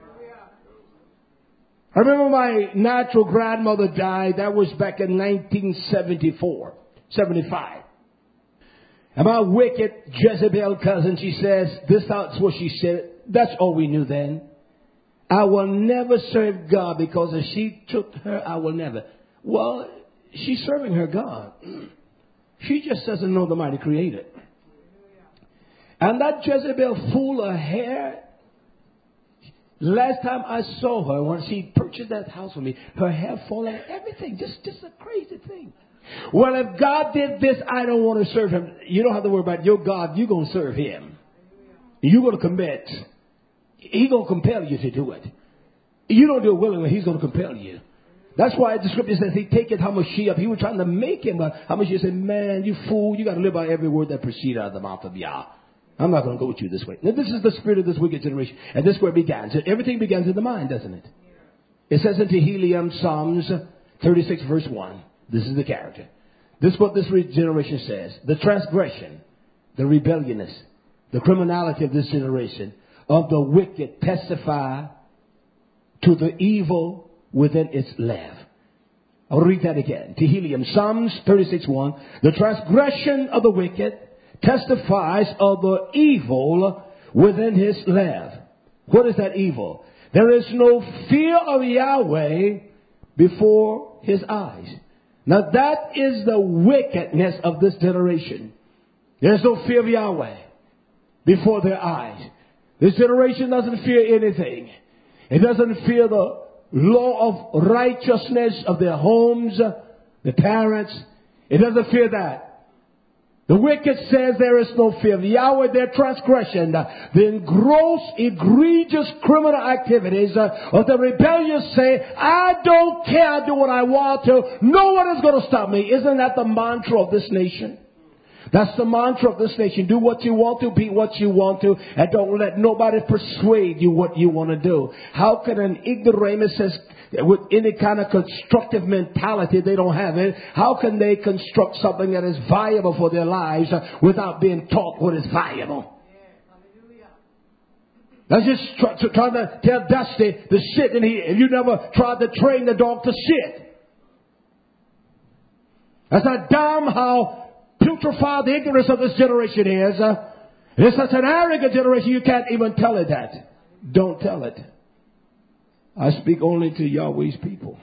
I remember my natural grandmother died. That was back in nineteen seventy-four, seventy-five. And my wicked Jezebel cousin, she says, this is what she said. That's all we knew then. I will never serve God because if she took her, I will never. Well, she's serving her God. She just doesn't know the mighty creator. And that Jezebel fool of hair, last time I saw her, when she purchased that house for me, her hair falling, everything, just, just a crazy thing. Well, if God did this, I don't want to serve him. You don't have to worry about your God. You're going to serve him. You're going to commit. He's going to compel you to do it. You don't do it willingly. He's going to compel you. That's why the scripture says he taketh Hamashiach. He was trying to make him. But Hamashiach said, man, you fool. You got to live by every word that proceeds out of the mouth of Yah. I'm not going to go with you this way. Now, this is the spirit of this wicked generation. And this is where it begins. Everything begins in the mind, doesn't it? It says in Tehillim, Psalms thirty-six, verse one. This is the character. This is what this generation says. The transgression, the rebelliousness, the criminality of this generation, of the wicked testify to the evil within its love. I'll read that again. Tehillim, Psalms thirty-six, one. The transgression of the wicked testifies of the evil within his land. What is that evil? There is no fear of Yahweh before his eyes. Now that is the wickedness of this generation. There's no fear of Yahweh before their eyes. This generation doesn't fear anything. It doesn't fear the law of righteousness of their homes, the parents. It doesn't fear that. The wicked says there is no fear of Yahweh, their transgression, the gross, egregious criminal activities of the rebellious say, I don't care, I do what I want to. No one is going to stop me. Isn't that the mantra of this nation? That's the mantra of this nation. Do what you want to, be what you want to, and don't let nobody persuade you what you want to do. How can an ignoramus says with any kind of constructive mentality, they don't have it, how can they construct something that is viable for their lives without being taught what is viable? That's just try, trying to tell Dusty to shit, and, he, and you never tried to train the dog to shit. That's how dumb, how putrefied the ignorance of this generation is. Uh, it's such an arrogant generation, you can't even tell it that. Don't tell it. I speak only to Yahweh's people.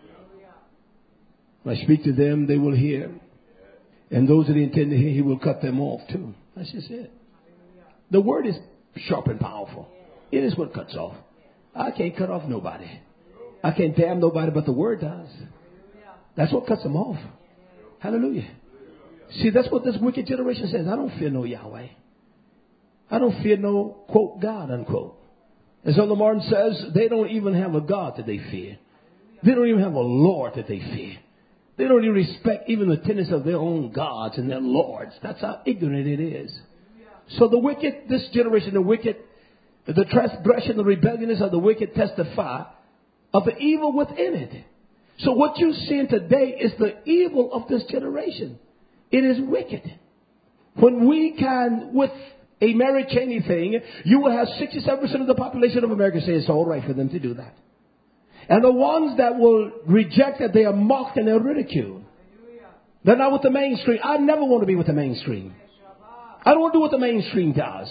When I speak to them, they will hear. And those that he intend to hear, he will cut them off too. That's just it. The word is sharp and powerful. It is what cuts off. I can't cut off nobody. I can't damn nobody, but the word does. That's what cuts them off. Hallelujah. See, that's what this wicked generation says. I don't fear no Yahweh. I don't fear no, quote, God, unquote. As Elder Martin says, they don't even have a God that they fear. They don't even have a Lord that they fear. They don't even respect even the tenets of their own gods and their lords. That's how ignorant it is. So the wicked, this generation, the wicked, the transgression, the rebelliousness of the wicked testify of the evil within it. So what you're seeing today is the evil of this generation. It is wicked. When we can, with a Mary Cheney thing, you will have sixty-seven percent of the population of America say it's all right for them to do that. And the ones that will reject it, they are mocked and they're ridiculed. They're not with the mainstream. I never want to be with the mainstream. I don't want to do what the mainstream does.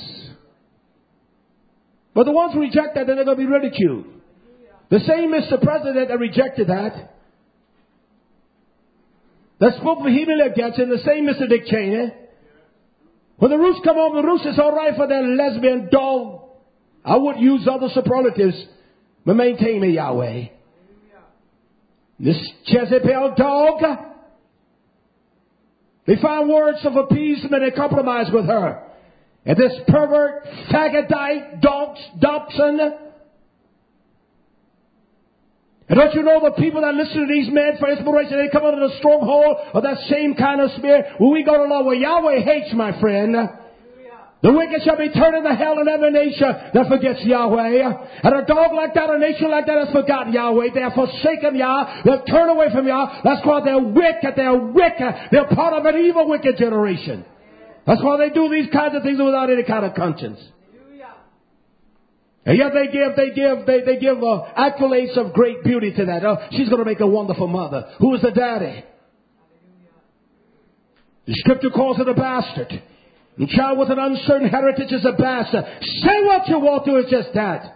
But the ones who reject that, then they're going to be ridiculed. The same Mister President that rejected that, that spoke vehemently against it, the same Mister Dick Cheney. When the roots come over the roots, it's all right for that lesbian dog. I would use other superlatives, but maintain me, Yahweh. This Jezebel dog, they find words of appeasement and compromise with her. And this pervert, faggotite, dogs, Dobson. And don't you know the people that listen to these men for inspiration, they come under the stronghold of that same kind of spirit? When we go to Lord, well, Yahweh hates, my friend. The wicked shall be turned into hell, and every nation that forgets Yahweh. And a dog like that, a nation like that has forgotten Yahweh. They have forsaken Yah. They've turned away from Yah. That's why they're wicked. They're wicked. They're part of an evil, wicked generation. That's why they do these kinds of things without any kind of conscience. And yet they give, they give, they, they give uh, accolades of great beauty to that. Uh, she's going to make a wonderful mother. Who is the daddy? The scripture calls it a bastard. A child with an uncertain heritage is a bastard. Say what you want to, it's just that.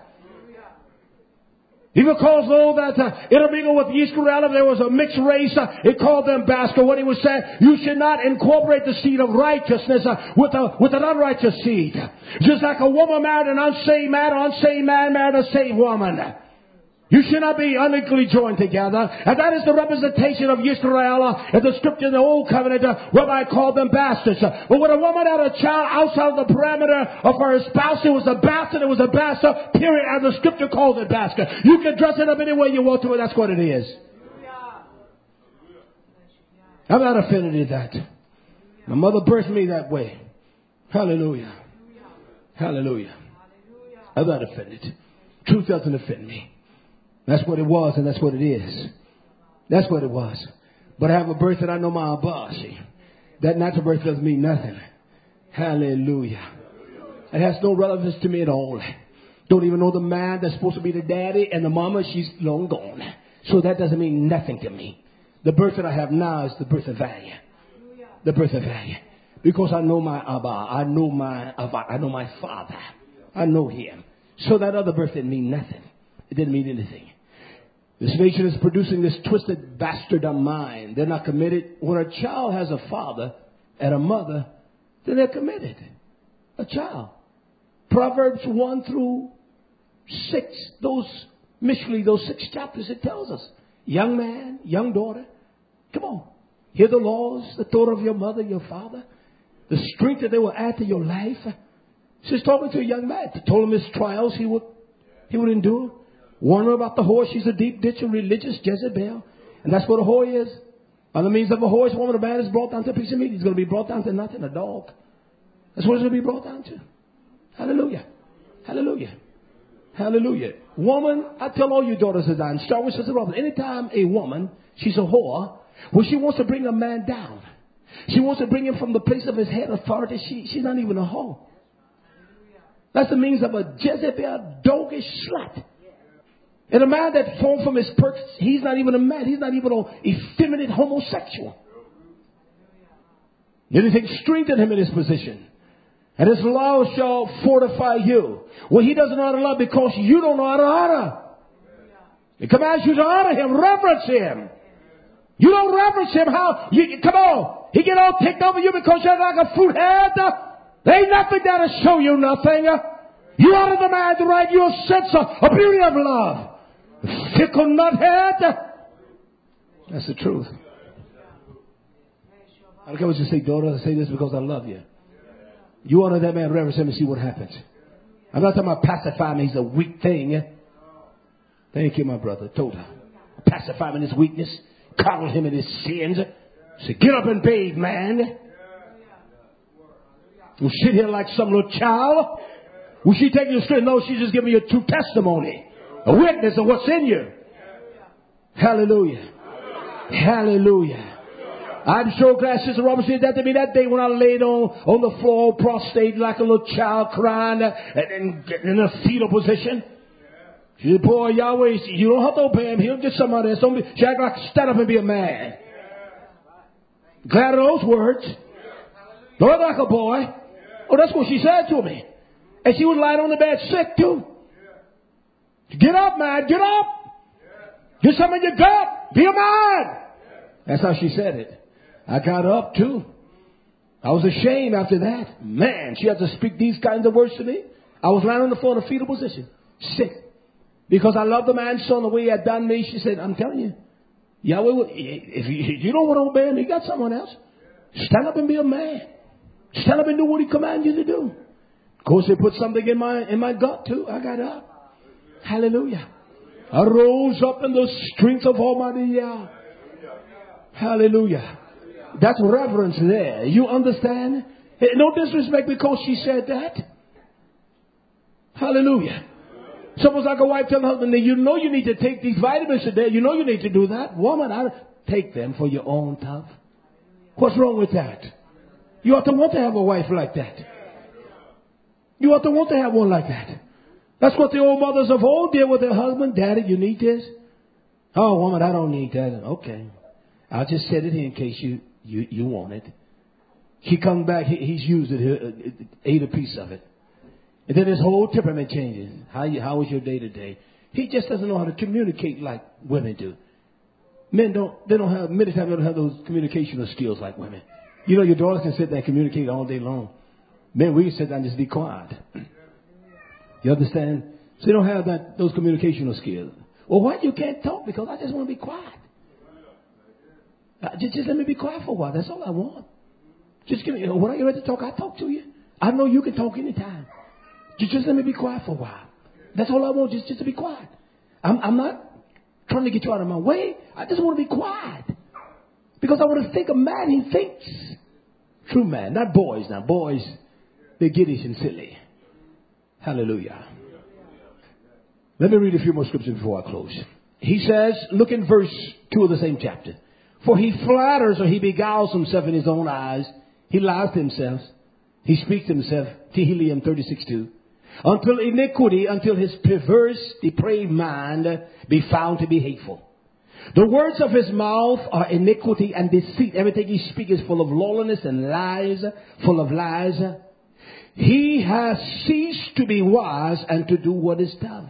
Even calls though that uh, intermingle with Israel, if there was a mixed race, uh, it called them bastard. What he was saying, you should not incorporate the seed of righteousness uh, with a with an unrighteous seed. Just like a woman married an unsaved man, or unsaved man married a saved woman. You should not be unequally joined together. And that is the representation of Israel uh, in the scripture in the Old Covenant, uh, whereby I called them bastards. Uh, but when a woman had a child outside of the parameter of her spouse, it was a bastard, it was a bastard, period. And the scripture calls it bastard. You can dress it up any way you want to, and that's what it is. I'm not offended at that. My mother birthed me that way. Hallelujah. Hallelujah. I'm not offended. Truth doesn't offend me. That's what it was, and that's what it is. That's what it was. But I have a birth that I know my Abba. See, that natural birth doesn't mean nothing. Hallelujah. It has no relevance to me at all. Don't even know the man that's supposed to be the daddy, and the mama, she's long gone. So that doesn't mean nothing to me. The birth that I have now is the birth of value. The birth of value. Because I know my Abba. I know my Abba. I know my father. I know him. So that other birth didn't mean nothing. It didn't mean anything. This nation is producing this twisted bastard of mind. They're not committed. When a child has a father and a mother, then they're committed. A child. Proverbs one through six, those, Mishlei, those six chapters, it tells us. Young man, young daughter, come on. Hear the laws, the thought of your mother, your father, the strength that they will add to your life. She's talking to a young man. She told him his trials he would, he would endure. Warn her about the whore. She's a deep ditch of religious Jezebel. And that's what a whore is. By the means of a whore, woman, a man is brought down to a piece of meat. He's going to be brought down to nothing, a dog. That's what it's going to be brought down to. Hallelujah. Hallelujah. Hallelujah. Woman, I tell all you daughters of thine, start with Sister Robin. Anytime a woman, she's a whore, well, she wants to bring a man down. She wants to bring him from the place of his head authority. She, she's not even a whore. That's the means of a Jezebel, doggish slut. And a man that formed from his perks, he's not even a man. He's not even an effeminate homosexual. Anything strengthen him in his position. And his love shall fortify you. Well, he doesn't honor love because you don't know how to honor. He commands you to honor him, reverence him. You don't reverence him. How? You, come on. He get all ticked over you because you're like a fruit head. There ain't nothing there to show you nothing. You honor the man right. You'll sense a, a beauty of love. Fickle nuthead. That's the truth. I don't care what you say, daughter. I say this because I love you. You honor that man, reverence him, and see what happens. I'm not talking about pacify him. He's a weak thing. Thank you, my brother. Told her. Pacify him in his weakness. Coddle him in his sins. Say, get up and bathe, man. You sit here like some little child. Will she take you straight? No, she's just giving you a true testimony. A witness of what's in you. Hallelujah. Hallelujah. I'm so glad Sister Robin said that to me that day when I laid on, on the floor, prostrate like a little child crying uh, and, and in a fetal position. She said, boy, Yahweh, you don't have to obey him. He'll get somebody else. Don't be, she act like stand up and be a man. Glad of those words. Don't act like a boy. Oh, that's what she said to me. And she was lying on the bed sick too. Get up, man. Get up. Get something in your gut. Be a man. That's how she said it. I got up too. I was ashamed after that. Man, she had to speak these kinds of words to me. I was lying on the floor in a fetal position. Sick. Because I love the man so in the way he had done me. She said, I'm telling you, Yahweh, if you, if you don't want to obey him, he got someone else. Stand up and be a man. Stand up and do what he commanded you to do. Of course, he put something in my, in my gut too. I got up. Hallelujah. I rose up in the strength of Almighty Yah. Hallelujah. That's reverence there. You understand? No disrespect because she said that. Hallelujah. Someone's like a wife telling her husband, you know you need to take these vitamins today. You know you need to do that. Woman, I take them for your own tough. What's wrong with that? You ought to want to have a wife like that. You ought to want to have one like that. That's what the old mothers of old did with their husband. Daddy, you need this? Oh, woman, I don't need that. Okay. I'll just set it here in case you, you, you want it. He comes back, he, he's used it, ate a piece of it. And then his whole temperament changes. How you, how was your day today? He just doesn't know how to communicate like women do. Men don't, they don't have, many times they don't have those communicational skills like women. You know, your daughters can sit there and communicate all day long. Men, we can sit down and just be quiet. You understand? So they don't have that, those communicational skills. Well, why you can't talk? Because I just want to be quiet. Uh, just, just let me be quiet for a while. That's all I want. Just give me, when I get ready to talk, I talk to you. I know you can talk anytime. Just, just let me be quiet for a while. That's all I want, just, just to be quiet. I'm, I'm not trying to get you out of my way. I just want to be quiet. Because I want to think a man, he thinks. True man, not boys now. Boys, they're giddish and silly. Hallelujah. Let me read a few more scriptures before I close. He says, look in verse two of the same chapter. For he flatters or he beguiles himself in his own eyes. He lies to himself. He speaks to himself. Tehillim thirty-six two. Until iniquity, until his perverse, depraved mind be found to be hateful. The words of his mouth are iniquity and deceit. Everything he speaks is full of lawlessness and lies, full of lies. he has ceased to be wise and to do what is tough.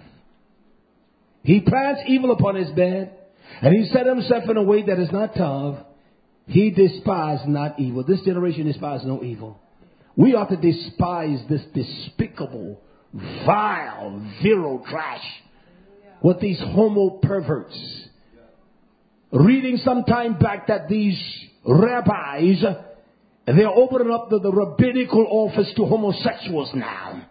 He plans evil upon his bed, and he set himself in a way that is not tough. He despised not evil. This generation despises no evil. We ought to despise this despicable, vile, virile trash. What these homo perverts. Reading some time back that these rabbis, they're opening up the, the rabbinical office to homosexuals now.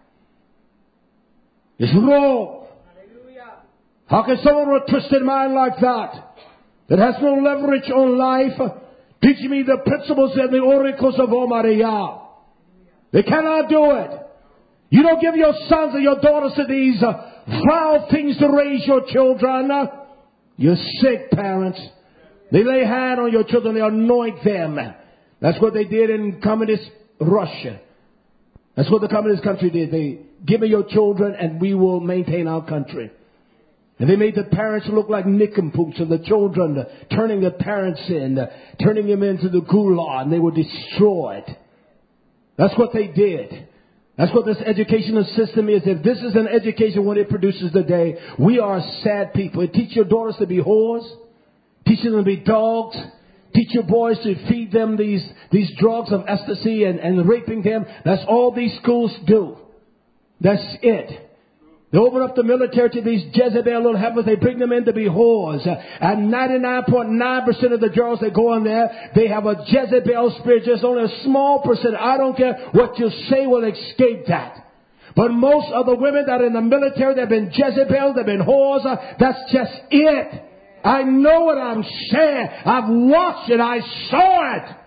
It's wrong. How can someone with a twisted mind like that, that has no leverage on life, teach me the principles and the oracles of Omariah? They cannot do it. You don't give your sons and your daughters to these uh, vile things to raise your children. You're sick, parents. They lay hand on your children. They anoint them. That's what they did in communist Russia. That's what the communist country did. They give me your children and we will maintain our country. And they made the parents look like nincompoops, and the children uh, turning the parents in, uh, turning them into the gulag, and they were destroyed. That's what they did. That's what this educational system is. If this is an education when it produces today, we are sad people. It teach your daughters to be whores, teach them to be dogs, teach your boys to feed them these, these drugs of ecstasy and, and raping them. That's all these schools do. That's it. They open up the military to these Jezebel little heifers. They bring them in to be whores. And ninety-nine point nine percent of the girls that go in there, they have a Jezebel spirit. Just only a small percent. I don't care what you say will escape that. But most of the women that are in the military, they've been Jezebel, they've been whores. That's just it. I know what I'm saying. I've watched it. I saw it.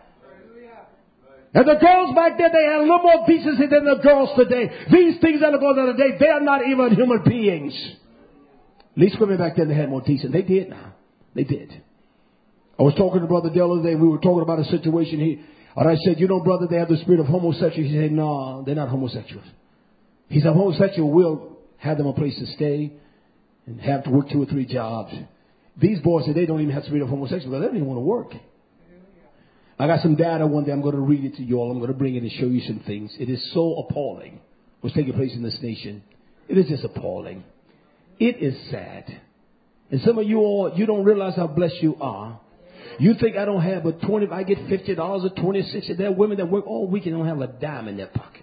And the girls back then, they had a little more decency than the girls today. These things that are going on today, they are not even human beings. At least women back then, they had more decency. They did now. They did. I was talking to Brother Dell the other day. We were talking about a situation. He, and I said, you know, brother, they have the spirit of homosexuality. He said, no, they're not homosexuals. He said, homosexual will have them a place to stay and have to work two or three jobs. These boys said they don't even have the spirit of homosexuality because they don't even want to work. I got some data one day. I'm going to read it to you all. I'm going to bring it and show you some things. It is so appalling what's taking place in this nation. It is just appalling. It is sad. And some of you all, you don't realize how blessed you are. You think I don't have but twenty, I get fifty dollars or twenty-six. There are women that work all week and don't have a dime in their pocket.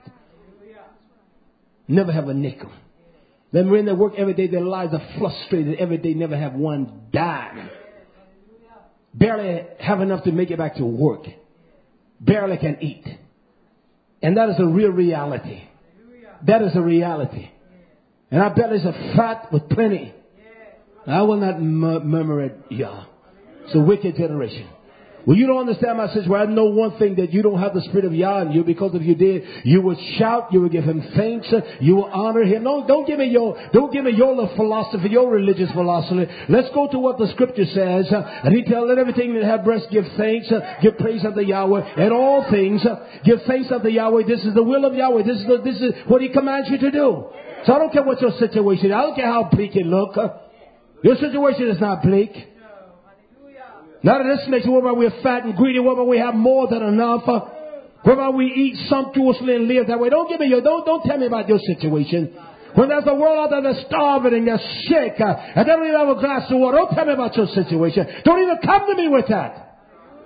Never have a nickel. Then men that work every day, their lives are frustrated every day, never have one dime. Barely have enough to make it back to work. Barely can eat. And that is a real reality. That is a reality. And our bellies are fat with plenty. I will not murmur at Yah. It's a wicked generation. Well, you don't understand my situation. Well, I know one thing, that you don't have the spirit of Yah in you, because if you did, you would shout, you would give him thanks, you will honor him. No, don't give me your, don't give me your little philosophy, your religious philosophy. Let's go to what the scripture says. And he tells, let everything that have breath give thanks, give praise unto Yahweh, and all things give thanks unto Yahweh. This is the will of Yahweh. This is the, this is what he commands you to do. So I don't care what your situation is. I don't care how bleak it look. Your situation is not bleak. Not in this nation, whereby we're fat and greedy, whereby we have more than enough, whereby we eat sumptuously and live that way. Don't give me your, don't, don't tell me about your situation. When there's a world out there that's starving and they're sick, uh, and they don't even have a glass of water, don't tell me about your situation. Don't even come to me with that.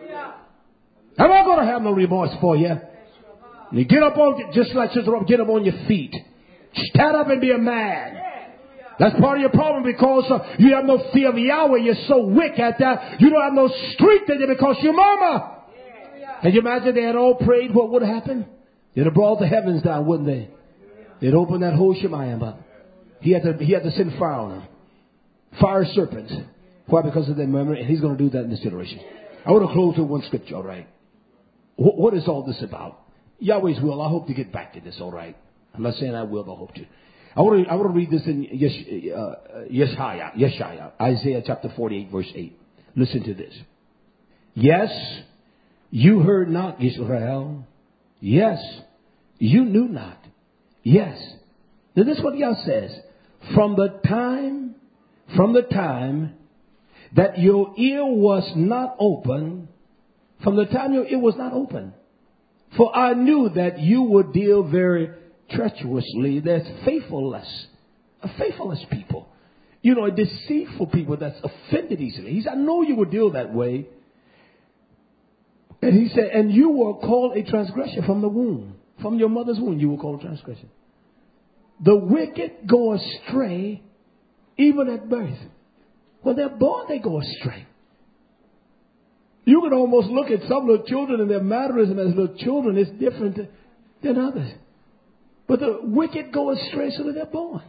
I'm not going to have no remorse for you. You get up on, just like Sister Rob, get up on your feet. Stand up and be a man. That's part of your problem, because uh, you have no fear of Yahweh. You're so wicked that you don't have no strength in you because your mama. Yeah. Can you imagine they had all prayed? What would have happened? They'd have brought the heavens down, wouldn't they? They'd open that whole Shemayim up. He had to, he had to send fire on them. Fire serpents. Why? Because of their memory. And he's going to do that in this generation. I want to close with one scripture, all right? What, what is all this about? Yahweh's will. I hope to get back to this, all right? I'm not saying I will, but I hope to. I want to, I want to read this in Yesh, uh, Yeshaya, Yeshaya, Isaiah chapter forty-eight, verse eight. Listen to this. Yes, you heard not, Israel. Yes, you knew not. Yes. Now this is what God says. From the time, from the time that your ear was not open, from the time your ear was not open, for I knew that you would deal very treacherously. There's faithfulness, a faithfulness people. You know, a deceitful people that's offended easily. He said, I know you would deal that way. And he said, and you were called a transgression from the womb. From your mother's womb, you were called transgression. The wicked go astray even at birth. When they're born, they go astray. You can almost look at some little children and their mannerism as little children is different than others. But the wicked go astray so that they're born.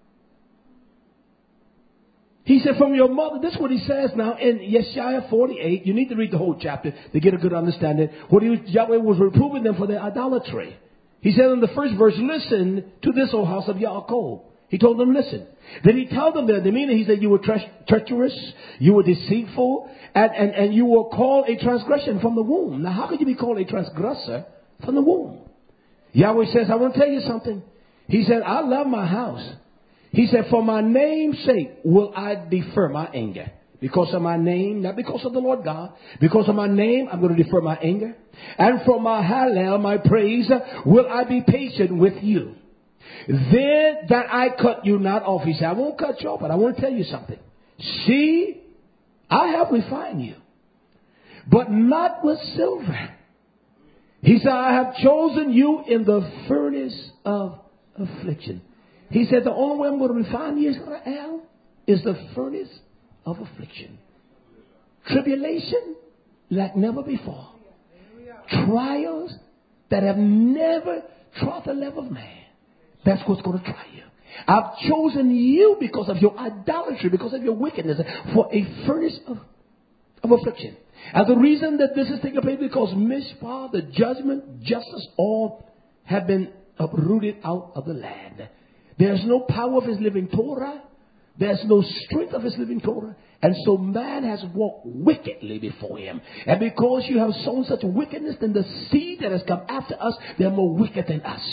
He said, from your mother, this is what he says now in Yeshaya forty-eight. You need to read the whole chapter to get a good understanding. What he was, Yahweh was reproving them for their idolatry. He said in the first verse, listen to this, O house of Yaakov. He told them, listen. Then he told them that the meaning, he said, you were tre- treacherous, you were deceitful, and, and, and you were called a transgression from the womb. Now, how could you be called a transgressor from the womb? Yahweh says, I want to tell you something. He said, I love my house. He said, for my name's sake will I defer my anger. Because of my name, not because of the Lord God. Because of my name, I'm going to defer my anger. And for my Hallel, my praise, will I be patient with you. Then that I cut you not off. He said, I won't cut you off, but I want to tell you something. See, I have refined you, but not with silver. He said, I have chosen you in the furnace of affliction. He said, the only way I'm going to refine you, Israel, is the furnace of affliction. Tribulation like never before. Trials that have never trod the level of man. That's what's going to try you. I've chosen you because of your idolatry, because of your wickedness, for a furnace of, of affliction. And the reason that this is taking place because Mishpah, the judgment, justice, all have been uprooted out of the land. There's no power of his living Torah. There's no strength of his living Torah. And so man has walked wickedly before him. And because you have sown such wickedness, then the seed that has come after us, they're more wicked than us.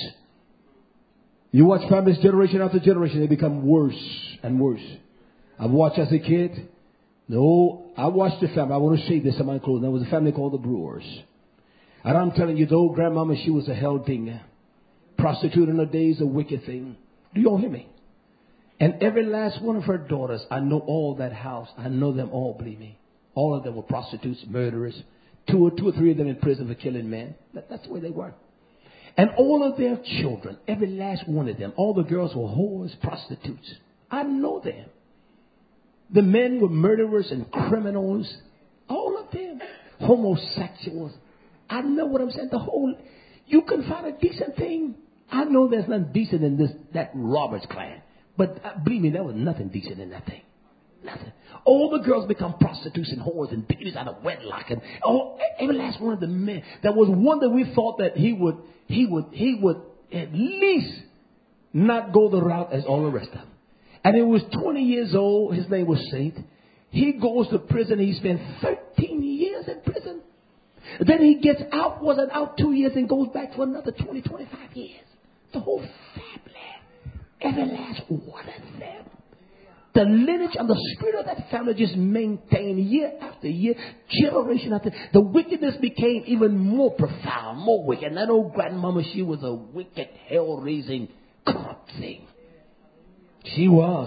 You watch families generation after generation, they become worse and worse. I've watched as a kid. No, I watched the family. I want to say this in my clothes. There was a family called the Brewers. And I'm telling you, the old grandmama, she was a hell dinger. Prostitute in her days, a wicked thing. Do you all hear me? And every last one of her daughters, I know all that house. I know them all, believe me. All of them were prostitutes, murderers. Two or two or three of them in prison for killing men. That, that's the way they were. And all of their children, every last one of them, all the girls were whores, prostitutes. I know them. The men were murderers and criminals. All of them. Homosexuals. I know what I'm saying. The whole, you can find a decent thing. I know there's nothing decent in this, that Roberts clan. But uh, believe me, there was nothing decent in that thing. Nothing. All the girls become prostitutes and whores and babies out of wedlock. And oh, every last one of the men. There was one that we thought that he would, he would, he would at least not go the route as all the rest of them. And he was twenty years old. His name was Saint. He goes to prison. He spent thirteen years in prison. Then he gets out, wasn't out two years and goes back for another twenty, twenty-five years. The whole family. Every last one of them. The lineage and the spirit of that family just maintained year after year, generation after. The wickedness became even more profound, more wicked. And that old grandmama, she was a wicked, hell-raising corrupt thing. She was.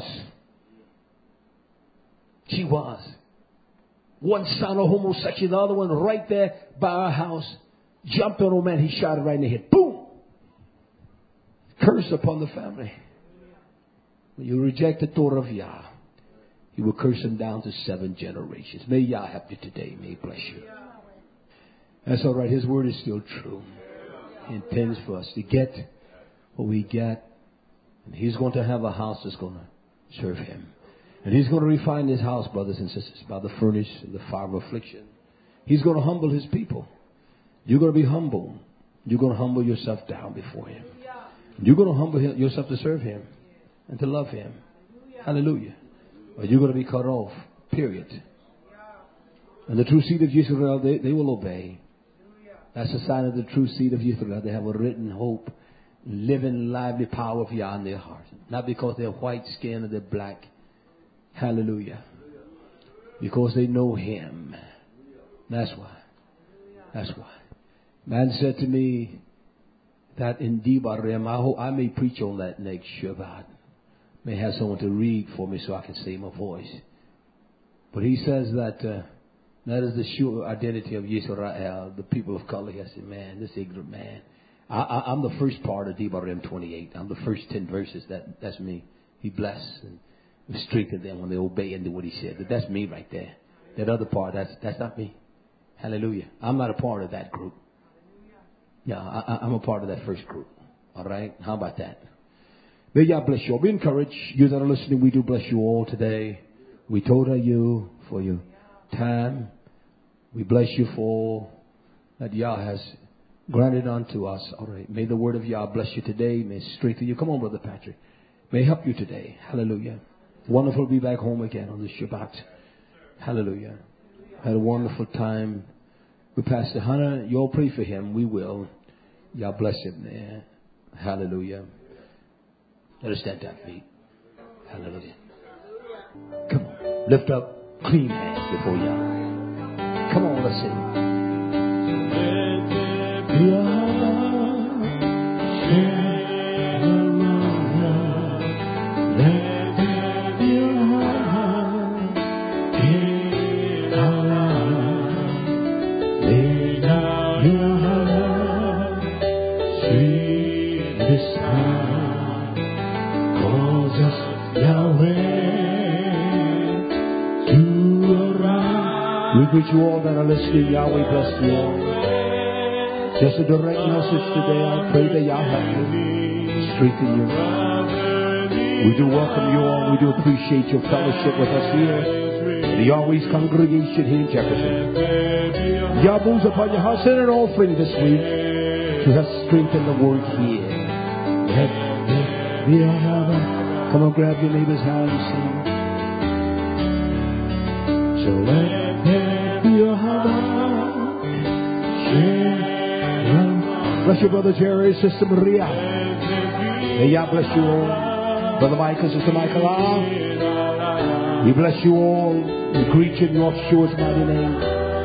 She was. One son of homosexual, the other one right there by our house, jumped on old man. He shot it right in the head. Boom! Curse upon the family. When you reject the Torah of Yah, He will curse them down to seven generations. May Yah help you today. May He bless you. That's all right. His word is still true. He intends for us to get what we get. And He's going to have a house that's going to serve Him. And He's going to refine His house, brothers and sisters, by the furnace and the fire of affliction. He's going to humble His people. You're going to be humble. You're going to humble yourself down before Him. You're going to humble yourself to serve Him and to love Him. Hallelujah. But you're going to be cut off. Period. And the true seed of Israel, they, they will obey. That's a sign of the true seed of Israel. They have a written hope, living, lively power of Yah in their heart. Not because they're white skinned or they're black. Hallelujah. Because they know Him. That's why. That's why. Man said to me, that in Devarim, I hope I may preach on that next Shabbat. May have someone to read for me so I can save my voice. But he says that uh, that is the sure identity of Yisrael, the people of color. I said, man, this ignorant man. I, I, I'm the first part of Devarim twenty-eight. I'm the first ten verses. That That's me. He blessed and strengthened them when they obey and do what he said. But that's me right there. That other part, that's that's not me. Hallelujah. I'm not a part of that group. Yeah, I, I'm a part of that first group. All right? How about that? May Yah bless you all. Be encouraged. You that are listening, we do bless you all today. We told you for your time. We bless you for all that Yah has granted unto us. All right. May the word of Yah bless you today. May it strengthen you. Come on, Brother Patrick. May it help you today. Hallelujah. Wonderful to be back home again on this Shabbat. Hallelujah. Had a wonderful time with Pastor Hunter. You all pray for him. We will. Yah bless him there. Hallelujah. Let us stand to our feet. Hallelujah. Come on. Lift up clean hands before Yah. Come on, let's sing. We greet you all that are listening. Yahweh bless you all. Just a direct message today. I pray that Yahweh strengthen you. We do welcome you all. We do appreciate your fellowship with us here at the Yahweh's congregation here in Jefferson. Yah moves upon your heart. Send an offering this week to help strengthen the work here. Come on, grab your neighbor's hand and sing. So let bless you, Brother Jerry, Sister Maria. May Yah bless you all. Brother Michael, Sister Michael. Ah. We bless you all. We greet you in Yahshua's mighty name.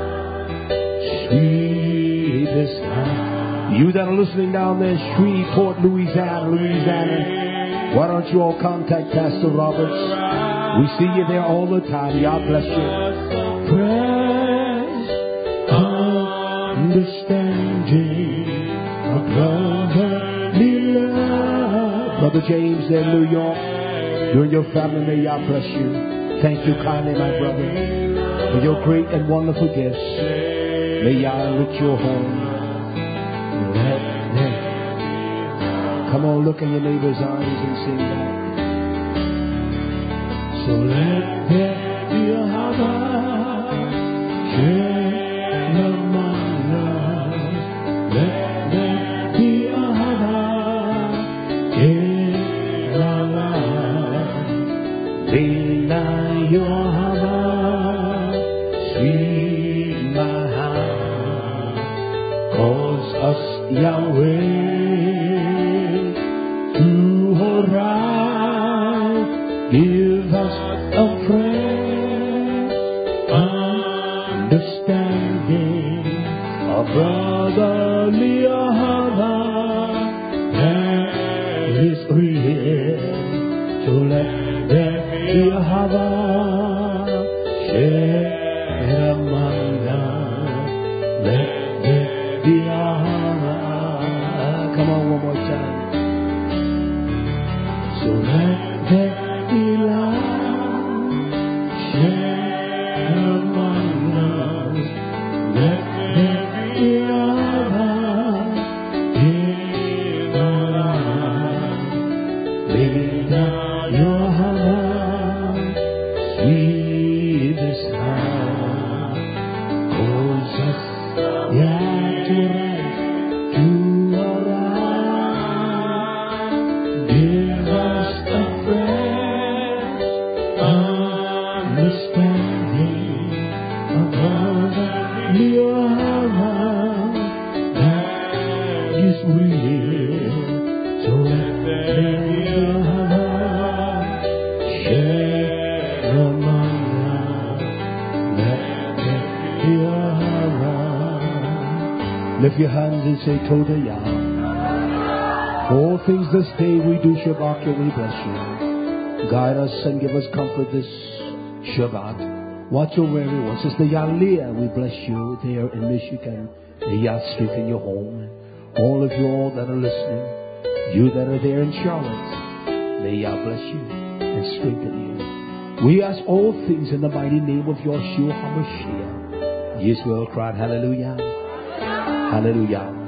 Sweetest time. You that are listening down there, Shreveport, Louisiana, Louisiana. Why don't you all contact Pastor Roberts? We see you there all the time. Yah bless you. Praise, understanding, a brotherly love. Brother James there in New York, you and your family, may Yah bless you. Thank you kindly, my brother, for your great and wonderful gifts. May Yah enrich your home. Come on, look in your neighbor's eyes and sing that. So let there be a harbor, share among us. Let there be a harbor in our life. Be now your harbor, sweet my heart. Cause us Yahweh to arise. Give us a fresh understanding, a brotherly honor that is real. So let there be a harbor shared among us. Let there be a harbor. Come on, one more time. So let there be love shared among us. Let there be love in our lives. May not your heart sweetest heart cause us yeah to rise to arise. Give us a fresh understanding of brotherly love that is real. So let there be a heart shared among us. Let there be a heart. Lift your hands and say Toda Yah. All things this day we do Shabbat you, we bless you. Guide us and give us comfort this Shabbat. Watch over everyone. Sister Yalia, we bless you there in Michigan, in Yacht Street in your home. All of you all that are listening, you that are there in Charlotte, may Yah bless you and strengthen you. We ask all things in the mighty name of Yeshua HaMashiach. Yisrael cried, hallelujah, hallelujah.